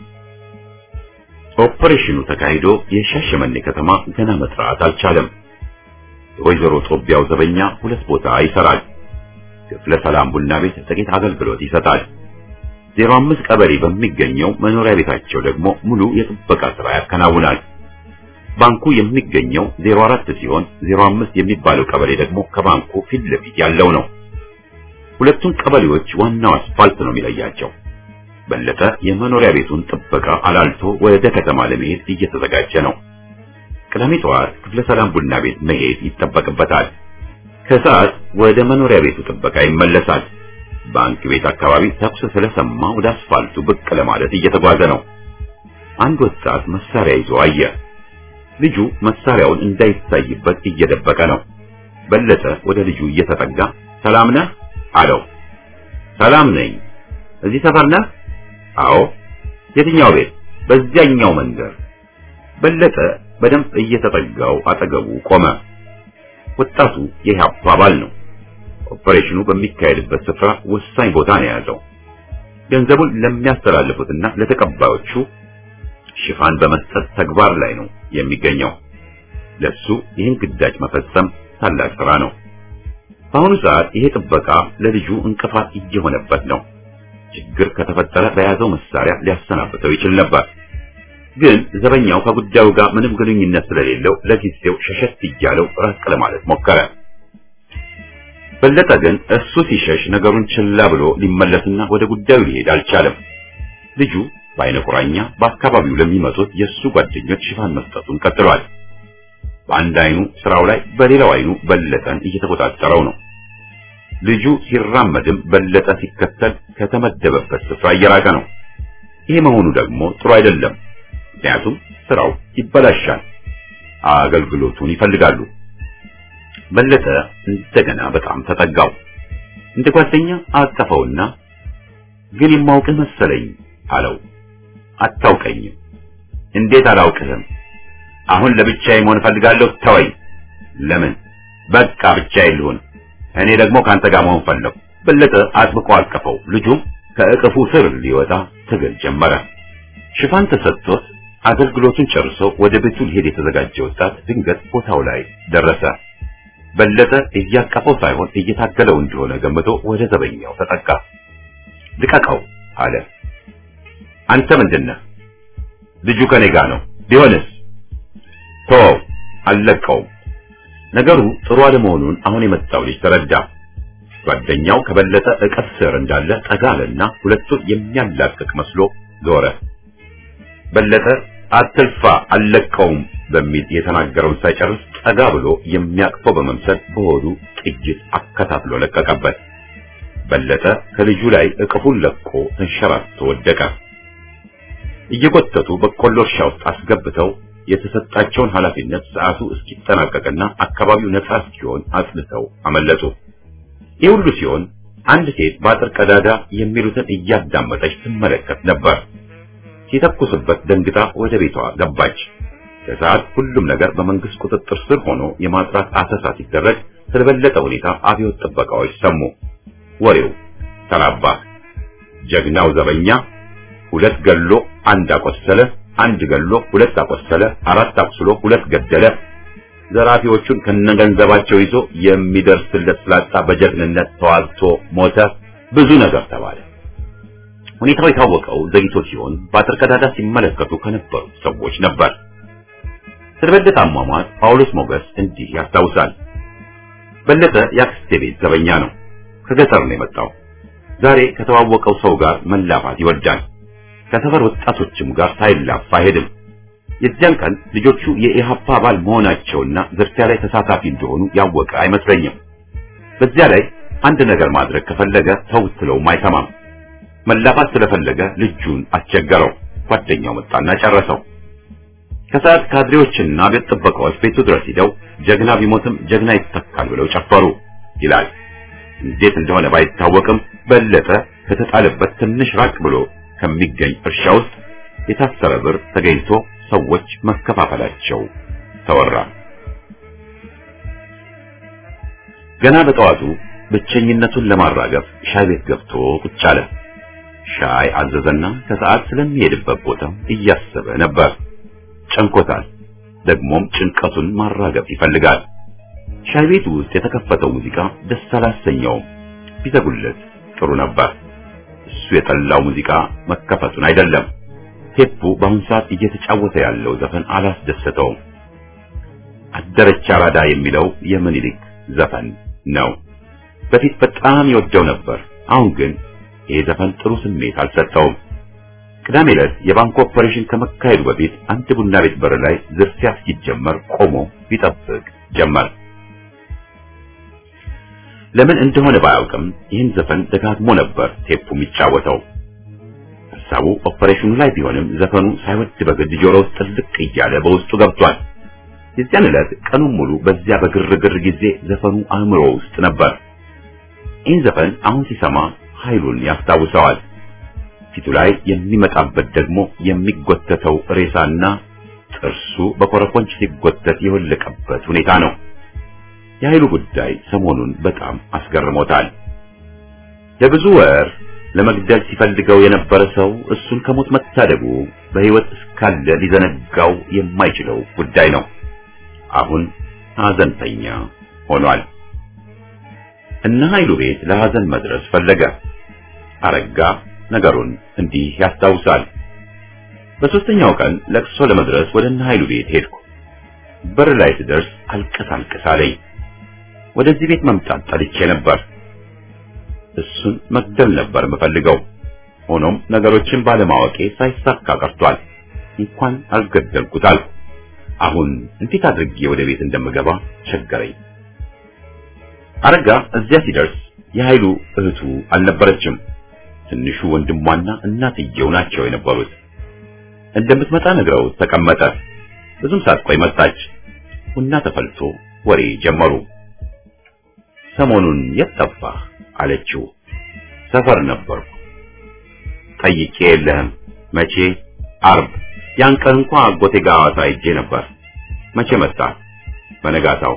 ኦፕሬሽኑ ተካሂዶ የሻሸመኔ ከተማ ገና መጥራት አልቻለም። ወይዘሮ ጦቢያው ዘበኛ ሁለት ቦታ ይሰራል። ክፍለ ሰላም ቡና ቤት ጥቂት አገልግሎት ይሰጣል። ዜሮ አምስት ቀበሌ በሚገኘው መኖሪያ ቤታቸው ደግሞ ሙሉ የጥበቃ ስራ ያከናውናል። ባንኩ የሚገኘው ዜሮ አራት ሲሆን ዜሮ አምስት የሚባለው ቀበሌ ደግሞ ከባንኩ ፊት ለፊት ያለው ነው። ሁለቱም ቀበሌዎች ዋናው አስፋልት ነው የሚለያቸው። በለጠ የመኖሪያ ቤቱን ጥበቃ አላልቶ ወደ ከተማ ለመሄድ እየተዘጋጀ ነው። ቅዳሜ ጠዋት ክፍለ ሰላም ቡና ቤት መሄድ ይጠበቅበታል። ከሰዓት ወደ መኖሪያ ቤቱ ጥበቃ ይመለሳል። ባንክ ቤት አካባቢ ተኩስ ስለሰማ ወደ አስፋልቱ ብቅ ለማለት እየተጓዘ ነው። አንድ ወጣት መሳሪያ ይዞ አየ። ልጁ መሳሪያውን እንዳይታይበት እየደበቀ ነው። በለጠ ወደ ልጁ እየተጠጋ ሰላም ነህ አለው። ሰላም ነኝ። እዚህ ሰፈር ነህ? አዎ። የትኛው ቤት? በዚያኛው መንደር። በለጠ በደንብ እየተጠጋው አጠገቡ ቆመ። ወጣቱ የኢህአፓ አባል ነው። ኦፕሬሽኑ በሚካሄድበት ስፍራ ወሳኝ ቦታ ነው የያዘው። ገንዘቡን ለሚያስተላልፉትና ለተቀባዮቹ ሽፋን በመስጠት ተግባር ላይ ነው የሚገኘው። ለሱ ይህን ግዳጅ መፈጸም ታላቅ ስራ ነው። በአሁኑ ሰዓት ይሄ ጥበቃ ለልጁ እንቅፋት እየሆነበት ነው። ችግር ከተፈጠረ በያዘው መሳሪያ ሊያሰናብተው ይችል ነበር። ግን ዘበኛው ከጉዳዩ ጋር ምንም ግንኙነት ስለሌለው ለጊዜው ሸሸት እያለው ራቅ ለማለት ሞከረ። በለጠ ግን እሱ ሲሸሽ ነገሩን ችላ ብሎ ሊመለስና ወደ ጉዳዩ ሊሄድ አልቻለም። ልጁ በአይነ ቁራኛ በአካባቢው ለሚመጡት የሱ ጓደኞች ሽፋን መስጠቱን ቀጥሏል። በአንድ አይኑ ስራው ላይ፣ በሌላው አይኑ በለጠን እየተቆጣጠረው ነው። ልጁ ሲራመድም በለጠ ሲከተል ከተመደበበት ስፍራ እየራቀ ነው። ይሄ መሆኑ ደግሞ ጥሩ አይደለም። ምክንያቱም ስራው ይበላሻል። አገልግሎቱን ይፈልጋሉ። በለጠ እንደገና በጣም ተጠጋው። እንደ ጓደኛ አቀፈውና ግን የማውቅህ መሰለኝ አለው። አታውቀኝም። እንዴት አላውቅህም? አሁን ለብቻዬ መሆን ፈልጋለሁ። ተወኝ። ለምን? በቃ ብቻዬን ልሁን። እኔ ደግሞ ካንተ ጋር መሆን ፈለኩ። በለጠ አጥብቆ አቀፈው። ልጁም ከእቅፉ ስር ሊወጣ ትግል ጀመረ። ሽፋን ተሰጥቶት አገልግሎቱን ጨርሶ ወደ ቤቱ ሊሄድ የተዘጋጀ ወጣት ድንገት ቦታው ላይ ደረሰ። በለጠ እያቀፈው ሳይሆን እየታገለው እንደሆነ ገምቶ ወደ ዘበኛው ተጠጋ። ልቀቀው አለ። አንተ ምንድነህ? ልጁ ከኔ ጋር ነው። ቢሆንስ? ተወው፣ አልለቀውም። ነገሩ ጥሩ አለመሆኑን አሁን የመጣው ልጅ ተረዳ። ጓደኛው ከበለጠ እቅፍ ስር እንዳለ ጠጋለና ሁለቱን የሚያላቅቅ መስሎ ዞረ። በለጠ አትልፋ፣ አልለቀውም በሚል የተናገረውን ሳይጨርስ ጠጋ ብሎ የሚያቅፈው በመምሰል በሆዱ ጥይት አከታትሎ ለቀቀበት። በለጠ ከልጁ ላይ እቅፉን ለቆ ተንሸራቶ ወደቀ። እየጎተቱ በቆሎ እርሻ ውስጥ አስገብተው የተሰጣቸውን ኃላፊነት ሰዓቱ እስኪጠናቀቅና አካባቢው ነፃ እስኪሆን አጽድተው አመለጡ። ይህ ሁሉ ሲሆን አንድ ሴት በአጥር ቀዳዳ የሚሉትን እያዳመጠች ትመለከት ነበር። ሲተኩስበት ደንግጣ ወደ ቤቷ ገባች። ከሰዓት ሁሉም ነገር በመንግስት ቁጥጥር ስር ሆኖ የማጥራት አሰሳ ሲደረግ ስለበለጠ ሁኔታ አብዮት ጥበቃዎች ሰሙ። ወሬው ተራባ። ጀግናው ዘበኛ ሁለት ገሎ አንድ አቆሰለ፣ አንድ ገሎ ሁለት አቆሰለ፣ አራት አቁስሎ ሁለት ገደለ፣ ዘራፊዎቹን ከነገንዘባቸው ይዞ የሚደርስለት ስላጣ በጀግንነት ተዋግቶ ሞተ፣ ብዙ ነገር ተባለ። ሁኔታው የታወቀው ዘግይቶ ሲሆን በአጥር ቀዳዳ ሲመለከቱ ከነበሩ ሰዎች ነበር። ስለበለጠ አሟሟት ጳውሎስ ሞገስ እንዲህ ያስታውሳል። በለጠ የአክስቴ ቤት ዘበኛ ነው። ከገጠር ነው የመጣው። ዛሬ ከተዋወቀው ሰው ጋር መላፋት ይወዳል። ከሰፈር ወጣቶችም ጋር ሳይላፋ አይሄድም። የዚያን ቀን ልጆቹ የኢሃፓ አባል መሆናቸውና ዝርፊያ ላይ ተሳታፊ እንደሆኑ ያወቀ አይመስለኝም። በዚያ ላይ አንድ ነገር ማድረግ ከፈለገ ተው ብትለውም አይሰማም። መላፋት ስለፈለገ ልጁን አስቸገረው። ጓደኛው መጣና ጨረሰው። ከሰዓት ካድሬዎችና ቤት ጥበቃዎች ቤቱ ድረስ ሄደው ጀግና ቢሞትም ጀግና ይተካል ብለው ጨፈሩ ይላል። እንዴት እንደሆነ ባይታወቅም በለጠ ከተጣለበት ትንሽ ራቅ ብሎ ከሚገኝ እርሻ ውስጥ የታሰረ ብር ተገኝቶ ሰዎች መከፋፈላቸው ተወራ። ገና በጠዋቱ ብቸኝነቱን ለማራገፍ ሻይ ቤት ገብቶ ቁጭ አለ። ሻይ አዘዘና ከሰዓት ስለሚሄድበት ቦታ እያሰበ ነበር። ጨንቆታል። ደግሞም ጭንቀቱን ማራገፍ ይፈልጋል። ሻይ ቤቱ ውስጥ የተከፈተው ሙዚቃ ደስ አላሰኘውም። ቢዘጉለት ጥሩ ነበር። እሱ የጠላው ሙዚቃ መከፈቱን አይደለም፣ ቴፑ በአሁኑ ሰዓት እየተጫወተ ያለው ዘፈን አላስደሰተውም። አደረች አራዳ የሚለው የምኒልክ ዘፈን ነው። በፊት በጣም ይወደው ነበር። አሁን ግን ይሄ ዘፈን ጥሩ ስሜት አልሰጠውም። ቅዳሜ ዕለት የባንክ ኦፐሬሽን ከመካሄዱ በፊት አንድ ቡና ቤት በር ላይ ዝርፊያ ሲጀመር ቆሞ ይጠብቅ ጀመር። ለምን እንደሆነ ባያውቅም ይህን ዘፈን ደጋግሞ ነበር ቴፑ የሚጫወተው። ሐሳቡ ኦፐሬሽኑ ላይ ቢሆንም ዘፈኑ ሳይወድ በግድ ጆሮ ውስጥ ጥልቅ እያለ በውስጡ ገብቷል። የዚያን ዕለት ቀኑን ሙሉ በዚያ በግርግር ጊዜ ዘፈኑ አእምሮ ውስጥ ነበር። ይህን ዘፈን አሁን ሲሰማ ኃይሉን ያስታውሰዋል። ፊቱ ላይ የሚመጣበት ደግሞ የሚጎተተው ሬሳና ጥርሱ በኮረኮንች ሲጎተት የወለቀበት ሁኔታ ነው። የኃይሉ ጉዳይ ሰሞኑን በጣም አስገርሞታል። ለብዙ ወር ለመግደል ሲፈልገው የነበረ ሰው እሱን ከሞት መታደጉ በሕይወት እስካለ ሊዘነጋው የማይችለው ጉዳይ ነው። አሁን ሐዘንተኛ ሆኗል። እና ኃይሉ ቤት ለሐዘን መድረስ ፈለገ። አረጋ ነገሩን እንዲህ ያስታውሳል። በሶስተኛው ቀን ለቅሶ ለመድረስ ወደ እነ ኃይሉ ቤት ሄድኩ። በር ላይ ስደርስ አልቀስ አልቀስ አለኝ። ወደዚህ ቤት መምጣት ጠልቼ ነበር። እሱን መግደል ነበር የምፈልገው። ሆኖም ነገሮችን ባለማወቄ ሳይሳካ ቀርቷል። እንኳን አልገደልኩት አልኩ። አሁን እንዴት አድርጌ ወደ ቤት እንደምገባ ቸገረኝ። አረጋ እዚያ ሲደርስ የኃይሉ እህቱ አልነበረችም። ትንሹ ወንድሟና እናትየው ናቸው የነበሩት። እንደምትመጣ ነግረው ተቀመጠ። ብዙም ሳትቆይ መጣች። ቡና ተፈልቶ ወሬ ጀመሩ። ሰሞኑን የት ጠፋህ አለችው። ሰፈር ነበርኩ። ጠይቄ የለህም? መቼ? አርብ። ያን ቀን እንኳን አጎቴ ጋር ሐዋሳ ሄጄ ነበር። መቼ መጣ? በነጋታው።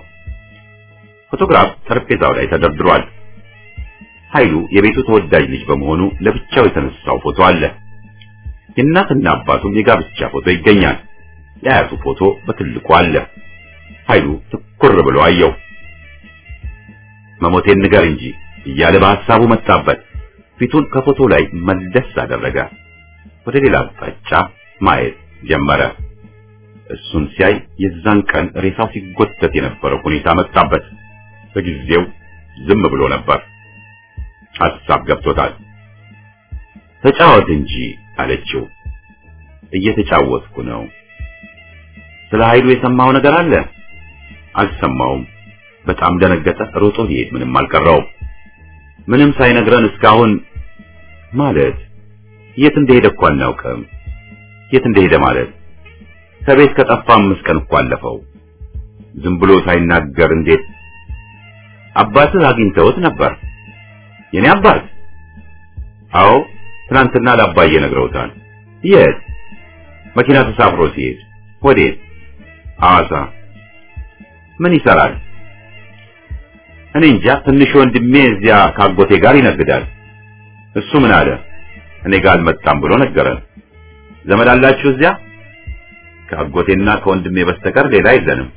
ፎቶግራፍ ጠረጴዛው ላይ ተደርድሯል። ኃይሉ የቤቱ ተወዳጅ ልጅ በመሆኑ ለብቻው የተነሳው ፎቶ አለ። የእናትና አባቱም የጋብቻ ፎቶ ይገኛል። የአያቱ ፎቶ በትልቁ አለ። ኃይሉ ትኩር ብሎ አየው። መሞቴን ንገር እንጂ እያለ በሐሳቡ መጣበት። ፊቱን ከፎቶ ላይ መለስ አደረገ። ወደ ሌላ አቅጣጫ ማየት ጀመረ። እሱን ሲያይ የዛን ቀን ሬሳው ሲጎተት የነበረው ሁኔታ መጣበት። በጊዜው ዝም ብሎ ነበር። ሐሳብ ገብቶታል። ተጫወት እንጂ አለችው። እየተጫወትኩ ነው። ስለ ኃይሉ የሰማው ነገር አለ? አልሰማውም። በጣም ደነገጠ። ሮጦ ሊሄድ ምንም አልቀረውም። ምንም ሳይነግረን እስካሁን ማለት የት እንደሄደ እኮ አናውቅም። የት እንደሄደ ማለት ከቤት ከጠፋ አምስት ቀን እኮ አለፈው። ዝም ብሎ ሳይናገር እንዴት? አባትህ አግኝተውት ነበር? የኔ አባት? አዎ፣ ትናንትና ለአባዬ ነግረውታል። የት? መኪና ተሳፍሮ ሲሄድ። ወዴት? ሐዋሳ። ምን ይሰራል? እኔ እንጃ። ትንሽ ወንድሜ እዚያ ካጎቴ ጋር ይነግዳል። እሱ ምን አለ? እኔ ጋር አልመጣም ብሎ ነገረን። ዘመድ አላችሁ እዚያ? ከአጎቴና ከወንድሜ በስተቀር ሌላ የለንም።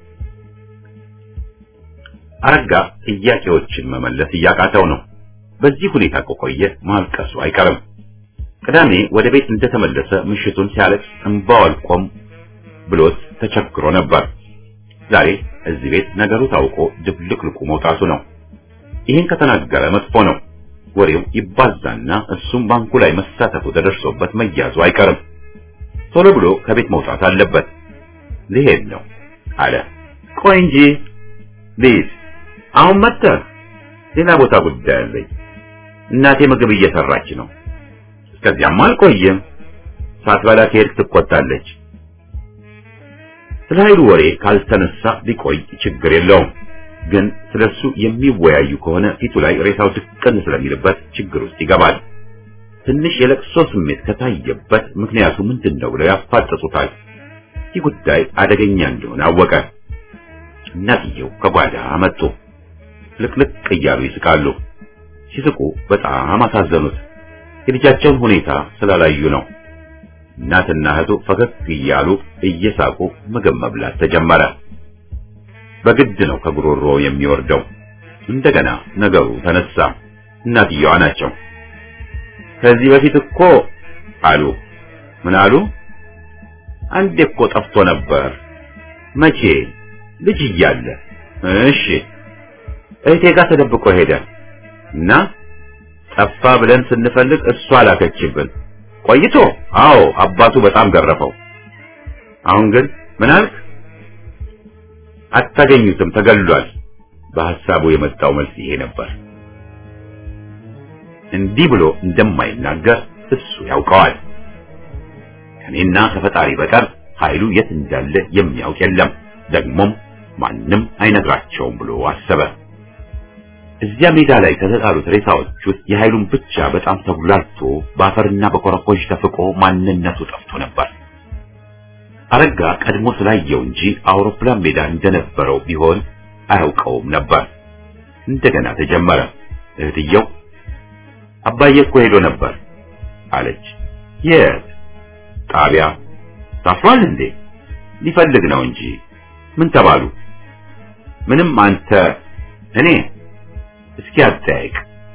አረጋ ጥያቄዎችን መመለስ እያቃተው ነው። በዚህ ሁኔታ ከቆየ ማልቀሱ አይቀርም። ቅዳሜ ወደ ቤት እንደተመለሰ ምሽቱን ሲያለቅስ እንባው አልቆም ብሎት ተቸግሮ ነበር። ዛሬ እዚህ ቤት ነገሩ ታውቆ ድብልቅልቁ መውጣቱ ነው። ይህን ከተናገረ መጥፎ ነው። ወሬው ይባዛና እሱም ባንኩ ላይ መሳተፉ ተደርሶበት መያዙ አይቀርም። ቶሎ ብሎ ከቤት መውጣት አለበት። ሊሄድ ነው አለ። ቆይ እንጂ ልሂድ። አሁን መጥተህ? ሌላ ቦታ ጉዳይ አለኝ። እናቴ ምግብ እየሰራች ነው። እስከዚያም አልቆይም። ሳትበላ ከሄድክ ትቆጣለች። ስለ ኃይሉ ወሬ ካልተነሳ ሊቆይ ችግር የለውም። ግን ስለሱ የሚወያዩ ከሆነ ፊቱ ላይ ሬሳው ድቅን ስለሚልበት ችግር ውስጥ ይገባል። ትንሽ የለቅሶ ስሜት ከታየበት ምክንያቱ ምንድነው ብለው ያፋጥጡታል። ይህ ጉዳይ አደገኛ እንደሆነ አወቀ። እናትየው ከጓዳ መጡ። ልቅልቅ እያሉ ይስቃሉ። ሲስቁ በጣም አሳዘኑት። የልጃቸውን ሁኔታ ስላላዩ ነው። እናትና እህቱ ፈገግ እያሉ እየሳቁ ምግብ መብላት ተጀመረ። በግድ ነው ከጉሮሮ የሚወርደው። እንደገና ነገሩ ተነሳ። እናትየዋ ናቸው። ከዚህ በፊት እኮ አሉ። ምን አሉ? አንዴ እኮ ጠፍቶ ነበር። መቼ? ልጅ እያለ። እሺ። እህቴ ጋር ተደብቆ ሄደ እና ጠፋ ብለን ስንፈልግ እሷ ላከችብን። ቆይቶ? አዎ፣ አባቱ በጣም ገረፈው። አሁን ግን ምን አልክ? አታገኙትም፣ ተገሏል። በሐሳቡ የመጣው መልስ ይሄ ነበር። እንዲህ ብሎ እንደማይናገር እሱ ያውቀዋል። ከኔና ከፈጣሪ በቀር ኃይሉ የት እንዳለ የሚያውቅ የለም። ደግሞም ማንም አይነግራቸውም ብሎ አሰበ። እዚያ ሜዳ ላይ ከተጣሉት ሬሳዎች ውስጥ የኃይሉን ብቻ በጣም ተጉላልቶ በአፈርና በኮረኮንች ተፍቆ ማንነቱ ጠፍቶ ነበር። አረጋ ቀድሞ ስላየው እንጂ አውሮፕላን ሜዳ እንደነበረው ቢሆን አያውቀውም ነበር። እንደገና ተጀመረ። እህትየው አባዬ እኮ ሄዶ ነበር አለች። የት? ጣቢያ። ታፍሯል እንዴ? ሊፈልግ ነው እንጂ። ምን ተባሉ? ምንም። አንተ? እኔ? እስኪ አጠያይቅ።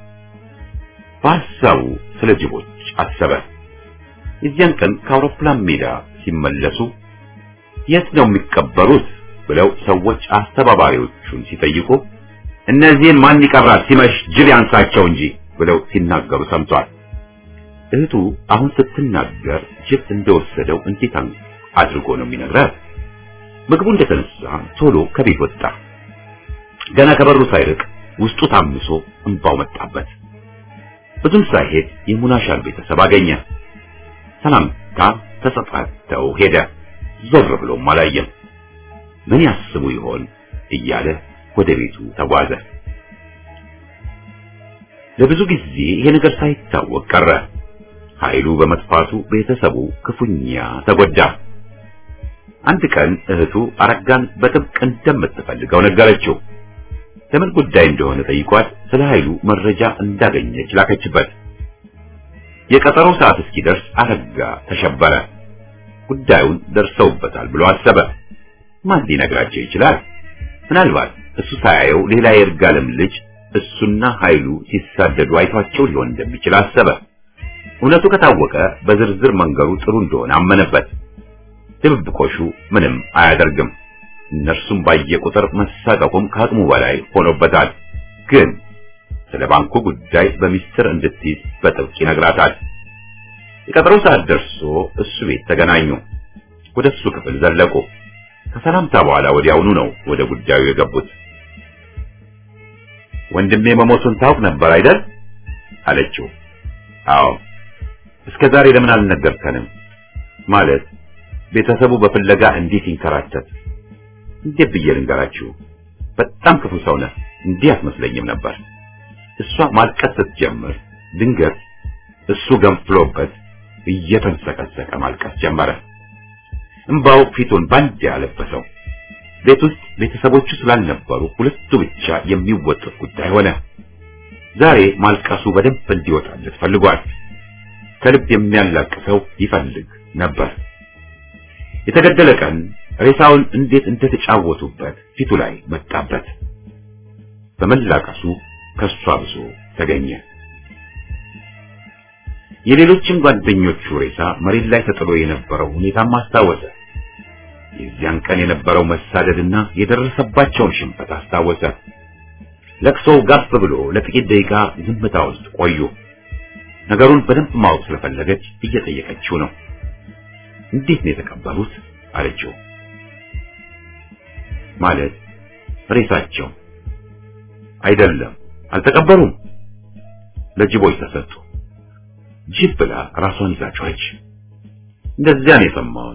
በሐሳቡ ስለ ጅቦች አሰበ። የዚያን ቀን ከአውሮፕላን ሜዳ ሲመለሱ የት ነው የሚቀበሩት ብለው ሰዎች አስተባባሪዎቹን ሲጠይቁ እነዚህን ማን ይቀብራል ሲመሽ ጅብ ያንሳቸው እንጂ ብለው ሲናገሩ ሰምቷል። እህቱ አሁን ስትናገር ጅብ እንደወሰደው እንዴት አድርጎ ነው የሚነግራት? ምግቡ እንደተነሳ ቶሎ ከቤት ወጣ። ገና ከበሩ ሳይርቅ ውስጡ ታምሶ እንባው መጣበት። ብዙም ሳይሄድ የሙናሻን ቤተሰብ አገኘ። ሰላምታ ተሰጣተው ሄደ። ዞር ብሎም አላየም። ምን ያስቡ ይሆን እያለ ወደ ቤቱ ተጓዘ። ለብዙ ጊዜ ይሄ ነገር ሳይታወቅ ቀረ። ኃይሉ በመጥፋቱ ቤተሰቡ ክፉኛ ተጎዳ። አንድ ቀን እህቱ አረጋን በጥብቅ እንደምትፈልገው ነገረችው። ለምን ጉዳይ እንደሆነ ጠይቋት ስለ ኃይሉ መረጃ እንዳገኘች ላከችበት። የቀጠሮ ሰዓት እስኪደርስ አረጋ ተሸበረ። ጉዳዩን ደርሰውበታል ብሎ አሰበ። ማን ሊነግራቸው ይችላል? ምናልባት እሱ ሳያየው ሌላ የይርጋለም ልጅ እሱና ኃይሉ ሲሳደዱ አይቷቸው ሊሆን እንደሚችል አሰበ። እውነቱ ከታወቀ በዝርዝር መንገሩ ጥሩ እንደሆነ አመነበት። ድብብቆሹ ምንም አያደርግም። እነርሱም ባየ ቁጥር መሳቀቁም ከአቅሙ በላይ ሆኖበታል። ግን ስለ ባንኩ ጉዳይ በሚስጥር እንድትይዝ በጥብቅ ይነግራታል። የቀጠሮ ሰዓት ደርሶ እሱ ቤት ተገናኙ። ወደ እሱ ክፍል ዘለቁ። ከሰላምታ በኋላ ወዲያውኑ ነው ወደ ጉዳዩ የገቡት። ወንድሜ መሞቱን ታውቅ ነበር አይደል? አለችው። አዎ። እስከ ዛሬ ለምን አልነገርከንም? ማለት ቤተሰቡ በፍለጋ እንዴት ይንከራተት። እንዴት ብዬ ልንገራችሁ? በጣም ክፉ ሰው ነህ። እንዲህ አትመስለኝም ነበር። እሷ ማልቀስ ስትጀምር ድንገት እሱ ገንፍሎበት እየተንሰቀሰቀ ማልቀስ ጀመረ። እንባው ፊቱን ባንድ ያለበሰው። ቤት ውስጥ ቤተሰቦቹ ስላልነበሩ ሁለቱ ብቻ የሚወጡት ጉዳይ ሆነ። ዛሬ ማልቀሱ በደንብ እንዲወጣለት ፈልጓል። ከልብ የሚያላቅሰው ይፈልግ ነበር። የተገደለ ቀን ሬሳውን እንዴት እንደተጫወቱበት ፊቱ ላይ መጣበት። በመላቀሱ ከሷ ብሶ ተገኘ። የሌሎችን ጓደኞቹ ሬሳ መሬት ላይ ተጥሎ የነበረው ሁኔታ ማስታወሰ። የዚያን ቀን የነበረው መሳደድና የደረሰባቸውን ሽንፈት አስታወሰ። ለቅሶው ጋፍ ብሎ ለጥቂት ደቂቃ ዝምታ ውስጥ ቆዩ። ነገሩን በደንብ ማወቅ ስለፈለገች እየጠየቀችው ነው። እንዴት ነው የተቀበሉት አለችው። ማለት ሬሳቸው አይደለም፣ አልተቀበሩም፣ ለጅቦች ተሰጡ። ጅብ ብላ ራሷን ይዛቸዋች። እንደዚያ ነው የሰማሁት።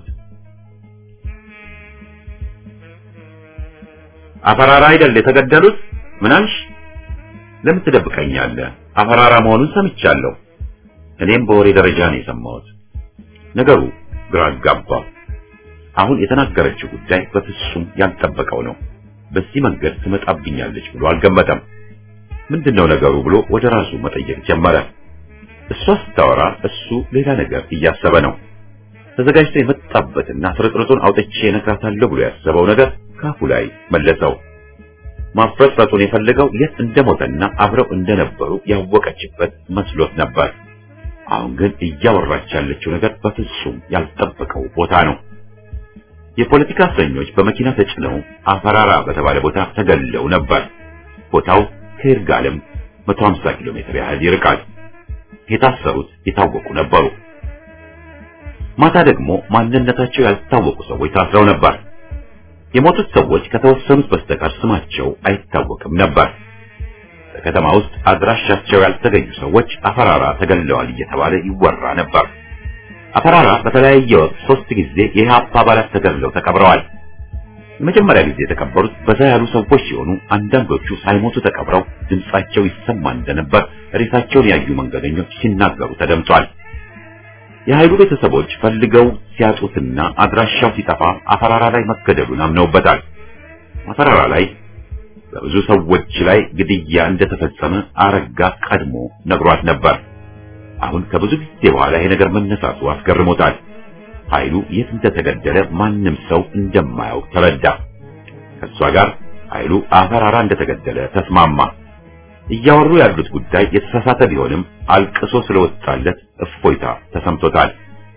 አፈራራ አይደል የተገደሉት? ምን አልሽ? ለምን ትደብቀኛለህ? አፈራራ መሆኑን ሰምቻለሁ። እኔም በወሬ ደረጃ ነው የሰማሁት። ነገሩ ግራ አጋባው። አሁን የተናገረችው ጉዳይ በፍጹም ያልጠበቀው ነው። በዚህ መንገድ ትመጣብኛለች ብሎ አልገመተም። ምንድነው ነገሩ ብሎ ወደ ራሱ መጠየቅ ጀመረ። እሷ ስታወራ እሱ ሌላ ነገር እያሰበ ነው። ተዘጋጅቶ የመጣበትና ፍርጥርጡን አውጥቼ እነግራታለሁ ብሎ ያሰበው ነገር ካፉ ላይ መለሰው። ማፍረጥረጡን የፈለገው የት እንደሞተና አብረው እንደነበሩ ያወቀችበት መስሎት ነበር። አሁን ግን እያወራች ያለችው ነገር በፍጹም ያልጠበቀው ቦታ ነው። የፖለቲካ እስረኞች በመኪና ተጭነው አፈራራ በተባለ ቦታ ተገለው ነበር። ቦታው ከይርጋለም መቶ ሃምሳ ኪሎ ሜትር ያህል ይርቃል። የታሰሩት የታወቁ ነበሩ። ማታ ደግሞ ማንነታቸው ያልታወቁ ሰዎች ታስረው ነበር። የሞቱት ሰዎች ከተወሰኑት በስተቀር ስማቸው አይታወቅም ነበር። በከተማ ውስጥ አድራሻቸው ያልተገኙ ሰዎች አፈራራ ተገለዋል እየተባለ ይወራ ነበር። አፈራራ በተለያየ ወቅት ሶስት ጊዜ የኢህአፓ አባላት ተገድለው ተቀብረዋል። የመጀመሪያ ጊዜ የተቀበሩት በዛ ያሉ ሰዎች ሲሆኑ አንዳንዶቹ ሳይሞቱ ተቀብረው ድምጻቸው ይሰማ እንደነበር ሬሳቸውን ያዩ መንገደኞች ሲናገሩ ተደምጧል። የኃይሉ ቤተሰቦች ፈልገው ሲያጡትና አድራሻው ሲጠፋ አፈራራ ላይ መገደሉን አምነውበታል። አፈራራ ላይ በብዙ ሰዎች ላይ ግድያ እንደተፈጸመ አረጋ ቀድሞ ነግሯት ነበር። አሁን ከብዙ ጊዜ በኋላ ይሄ ነገር መነሳቱ አስገርሞታል። ኃይሉ የት እንደተገደለ ማንም ሰው እንደማያውቅ ተረዳ። ከሷ ጋር ኃይሉ አፈራራ እንደተገደለ ተስማማ። እያወሩ ያሉት ጉዳይ የተሳሳተ ቢሆንም አልቅሶ ስለወጣለት እፎይታ ተሰምቶታል።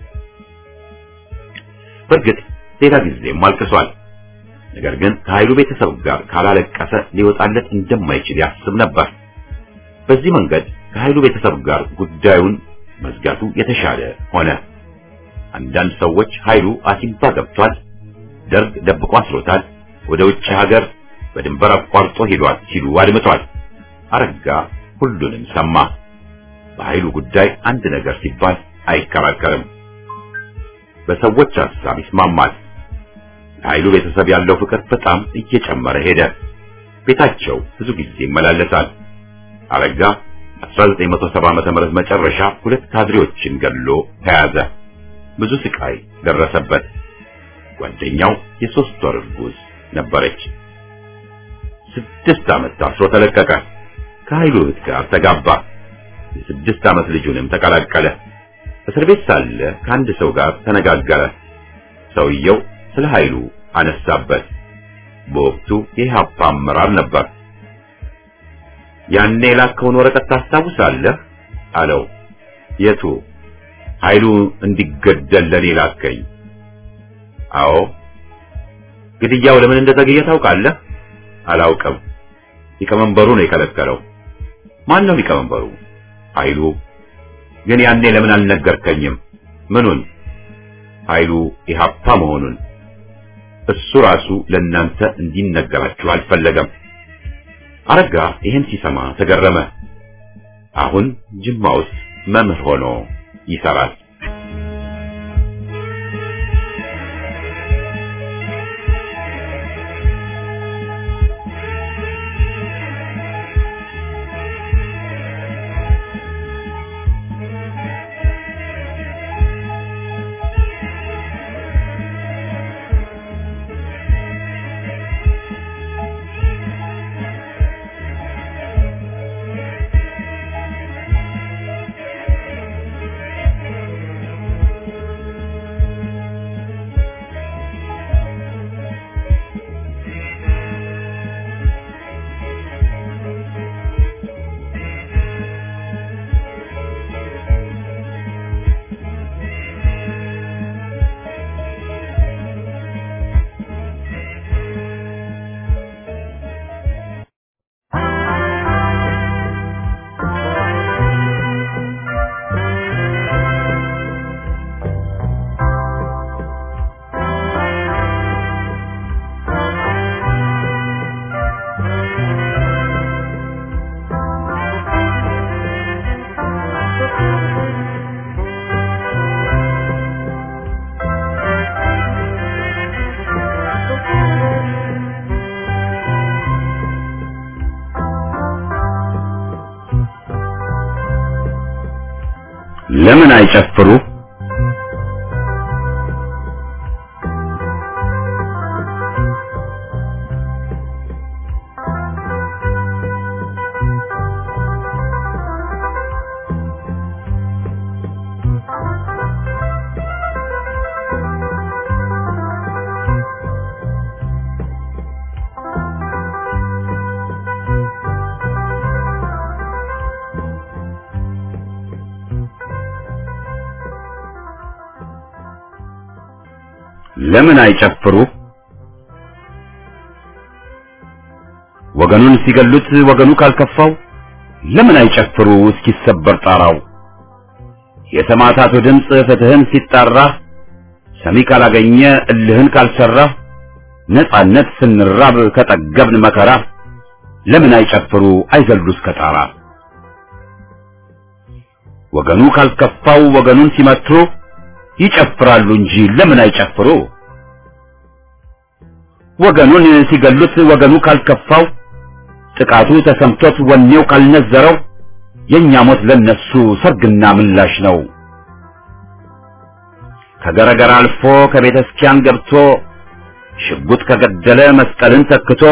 በእርግጥ ሌላ ጊዜም አልቅሷል። ነገር ግን ከኃይሉ ቤተሰብ ጋር ካላለቀሰ ሊወጣለት እንደማይችል ያስብ ነበር። በዚህ መንገድ ከኃይሉ ቤተሰብ ጋር ጉዳዩን መዝጋቱ የተሻለ ሆነ። አንዳንድ ሰዎች ኃይሉ አሲምባ ገብቷል፣ ደርግ ደብቆ አስሮታል፣ ወደ ውጭ ሀገር በድንበር አቋርጦ ሄዷል ሲሉ አድምጧል። አረጋ ሁሉንም ሰማ። በኃይሉ ጉዳይ አንድ ነገር ሲባል አይከራከርም። በሰዎች ሐሳብ ይስማማል። ኃይሉ ቤተሰብ ያለው ፍቅር በጣም እየጨመረ ሄደ። ቤታቸው ብዙ ጊዜ ይመላለሳል። አረጋ አስራ ዘጠኝ መቶ ሰባ ዓመተ ምህረት መጨረሻ ሁለት ካድሬዎችን ገሎ ተያዘ። ብዙ ስቃይ ደረሰበት። ጓደኛው የሶስት ወር እርጉዝ ነበረች። ስድስት ዓመት ታስሮ ተለቀቀ። ከኃይሉ እህት ጋር ተጋባ። የስድስት ዓመት ልጁንም ተቀላቀለ። እስር ቤት ሳለ ከአንድ ሰው ጋር ተነጋገረ። ሰውየው ስለ ኃይሉ አነሳበት። በወቅቱ የኢህአፓ አመራር ነበር። ያኔ ላከውን ወረቀት ታስታውሳለህ አለው። የቱ? ኃይሉ እንዲገደል ለኔ ላከኝ። አዎ። ግድያው ለምን እንደዘገየ ታውቃለህ? አላውቅም። ሊቀመንበሩ ነው የከለከለው። ማን ነው ሊቀመንበሩ? ኃይሉ። ግን ያኔ ለምን አልነገርከኝም? ምኑን? ኃይሉ ኢህአፓ መሆኑን። እሱ ራሱ ለእናንተ እንዲነገራችሁ አልፈለገም። አረጋ ይህን ሲሰማ ተገረመ። አሁን ጅማ ውስጥ መምህር ሆኖ ይሰራል። ለምን አይጨፍሩ? ለምን አይጨፍሩ? ወገኑን ሲገሉት ወገኑ ካልከፋው ለምን አይጨፍሩ? እስኪሰበር ጣራው የሰማዕታቱ ድምጽ ፍትህን ሲጣራ ሰሚ ካላገኘ እልህን ካልሰራ ነጻነት ስንራብ ከጠገብን መከራ ለምን አይጨፍሩ? አይዘሉ እስከ ጣራ ወገኑ ካልከፋው ወገኑን ሲመትሩ ይጨፍራሉ እንጂ ለምን አይጨፍሩ? ወገኑን ሲገሉት ወገኑ ካልከፋው ጥቃቱ ተሰምቶት ወኔው ካልነዘረው የኛ ሞት ለነሱ ሰርግና ምላሽ ነው። ከገረገር አልፎ ከቤተ ክርስቲያን ገብቶ ሽጉጥ ከገደለ መስቀልን ተክቶ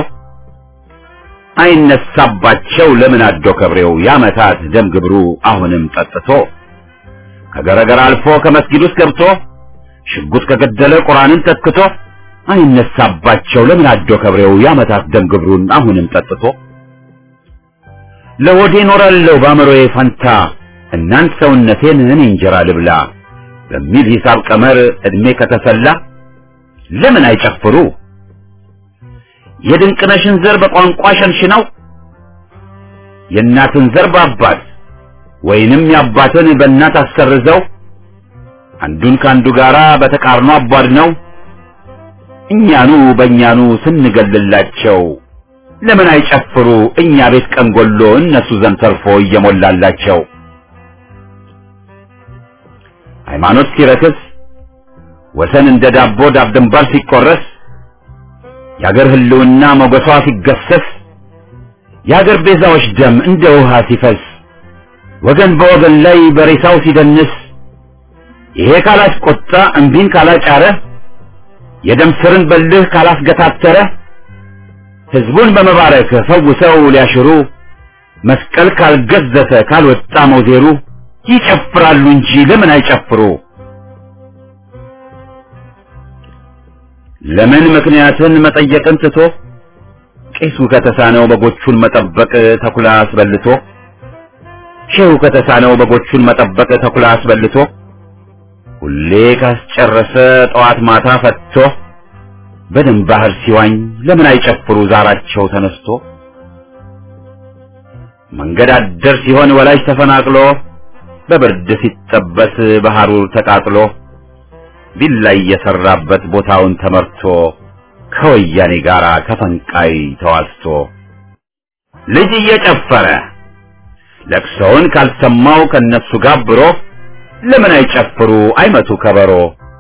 አይነሳባቸው ለምን አዶ ከብሬው ያመታት ደም ግብሩ አሁንም ጠጥቶ ከገረገር አልፎ ከመስጊድ ውስጥ ገብቶ ሽጉጥ ከገደለ ቁርአንን ተክቶ አይነሳባቸው ለምን አዶ ከብሬው ያመታት ደም ግብሩን አሁንም ጠጥቶ ለወዴ ኖራለው ባመሮዬ ፈንታ እናንት ሰውነቴን እኔ እንጀራ ልብላ በሚል ሂሳብ ቀመር እድሜ ከተሰላ ለምን አይጨፍሩ? የድንቅነሽን ዘር በቋንቋ ሸንሽነው የእናትን ዘር በአባት ወይንም ያባትን በእናት አሰርዘው አንዱን ካንዱ ጋራ በተቃርኖ አቧድነው እኛኑ በእኛኑ ስንገልላቸው ለምን አይጨፍሩ? እኛ ቤት ቀንጎሎ እነሱ ዘንድ ተርፎ እየሞላላቸው ሃይማኖት ሲረክስ ወሰን እንደ ዳቦ ዳብ ድንበር ሲቆረስ የአገር ህልውና ሞገሷ ሲገሰስ የአገር ቤዛዎች ደም እንደ ውሃ ሲፈስ ወገን በወገን ላይ በሬሳው ሲደንስ ይሄ ካላስቆጣ እንቢን ካላጫረ የደም ስርን በልህ ካላስገታተረ ህዝቡን በመባረክ ፈውሰው ሊያሽሩ መስቀል ካልገዘተ ካልወጣ መውዜሩ ይጨፍራሉ እንጂ ለምን አይጨፍሩ? ለምን ምክንያትን መጠየቅን ትቶ ቄሱ ከተሳነው በጎቹን መጠበቅ ተኩላ አስበልቶ ሼሁ ከተሳነው በጎቹን መጠበቅ ተኩላ አስበልቶ ሁሌ ካስጨረሰ ጠዋት ማታ ፈትቶ በደም ባህር ሲዋኝ ለምን አይጨፍሩ? ዛራቸው ተነስቶ መንገድ አደር ሲሆን ወላጅ ተፈናቅሎ በብርድ ሲጠበስ በሐሩር ተቃጥሎ ቢላይ የሰራበት ቦታውን ተመርቶ ከወያኔ ጋራ ከፈንቃይ ተዋስቶ ልጅ እየጨፈረ ለቅሶውን ካልሰማው ከነሱ ጋብሮ ለምን አይጨፍሩ? አይመቱ ከበሮ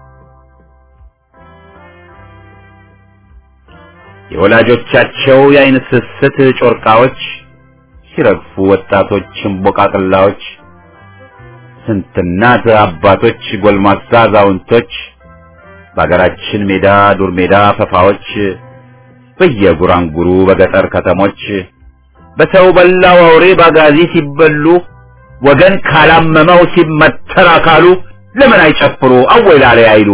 የወላጆቻቸው የአይን ስስት ጮርቃዎች ሲረግፉ ወጣቶችም ቦቃቅላዎች ስንት እናት አባቶች ጎልማሳ አዛውንቶች በአገራችን ሜዳ ዱር ሜዳ ፈፋዎች በየጉራንጉሩ በገጠር ከተሞች በሰው በላው አውሬ ባጋዚ ሲበሉ ወገን ካላመመው ሲመተር አካሉ ለምን አይጨፍሩ? አወይላለ አይሉ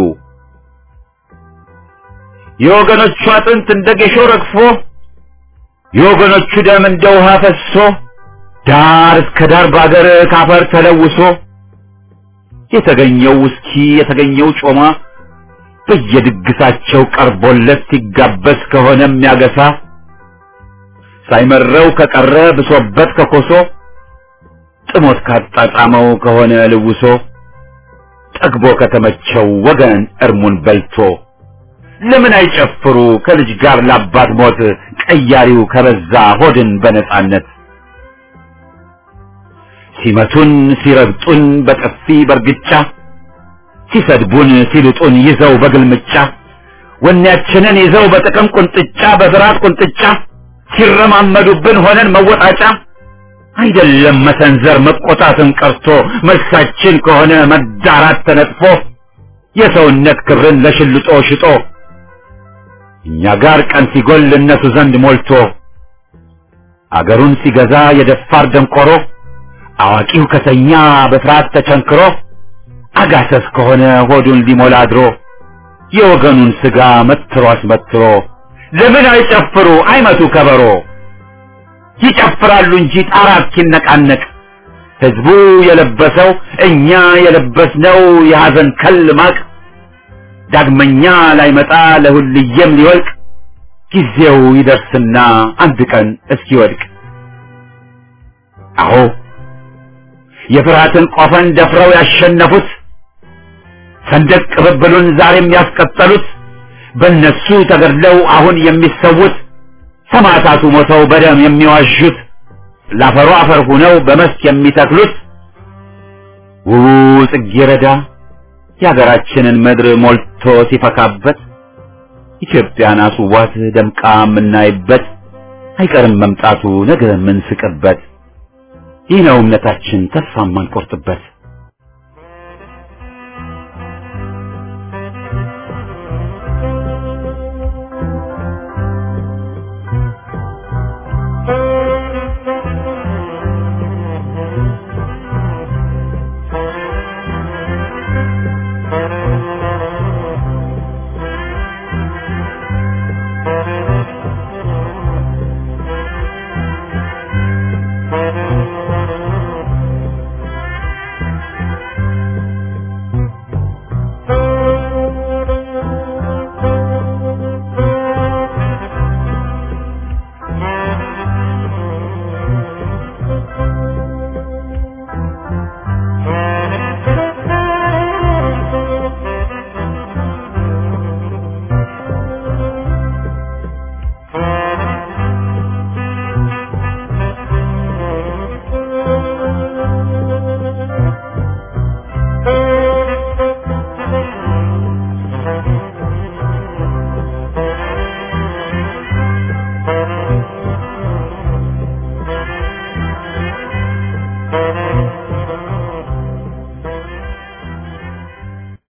የወገኖቹ አጥንት እንደ ጌሾ ረግፎ የወገኖቹ ደም እንደ ውሃ ፈሶ ዳር እስከ ዳር ባገር ካፈር ተለውሶ የተገኘው ውስኪ የተገኘው ጮማ በየድግሳቸው ቀርቦለት ሲጋበስ ከሆነ የሚያገሳ ሳይመረው ከቀረ ብሶበት ከኮሶ ጥሞት ካጣጣመው ከሆነ ልውሶ ጠግቦ ከተመቸው ወገን እርሙን በልቶ ለምን አይጨፍሩ? ከልጅ ጋር ለአባት ሞት ቀያሪው ከበዛ ሆድን በነጻነት ሲመቱን ሲረግጡን በጥፊ በርግጫ ሲሰድቡን ሲልጡን ይዘው በግልምጫ ወኔያችንን ይዘው በጥቅም ቁንጥጫ በፍርሃት ቁንጥጫ ሲረማመዱብን ሆነን መወጣጫ አይደለም መሰንዘር መቆጣትን ቀርቶ መልሳችን ከሆነ መዳራት ተነጥፎ የሰውነት ክብርን ለሽልጦ ሽጦ እኛ ጋር ቀን ሲጎል እነሱ ዘንድ ሞልቶ አገሩን ሲገዛ የደፋር ደንቆሮ አዋቂው ከተኛ በፍርሃት ተቸንክሮ አጋሰስ ከሆነ ሆዱን ሊሞላ አድሮ የወገኑን ስጋ መትሮ አስመትሮ ለምን አይጨፍሩ አይመቱ ከበሮ ይጨፍራሉ እንጂ ጣራት ሲነቃነቅ ህዝቡ የለበሰው እኛ የለበስነው የሐዘን ከልማቅ ዳግመኛ ላይመጣ ለሁልየም ሊወልቅ ጊዜው ይደርስና አንድ ቀን እስኪወድቅ አዎ የፍርሃትን ቆፈን ደፍረው ያሸነፉት ሰንደቅ ቅብብሉን ዛሬም ያስቀጠሉት በእነሱ ተገድለው አሁን የሚሰውት ሰማዕታቱ ሞተው በደም የሚዋዡት ላፈሩ አፈር ሆነው በመስክ የሚተክሉት ውቡ ጽጌረዳ የሀገራችንን ምድር ሞልቶ ሲፈካበት ኢትዮጵያን አስዋት ደምቃ የምናይበት አይቀርም መምጣቱ ነገ የምንስቅበት ይህ ነው እምነታችን ተስፋ የማንቆርጥበት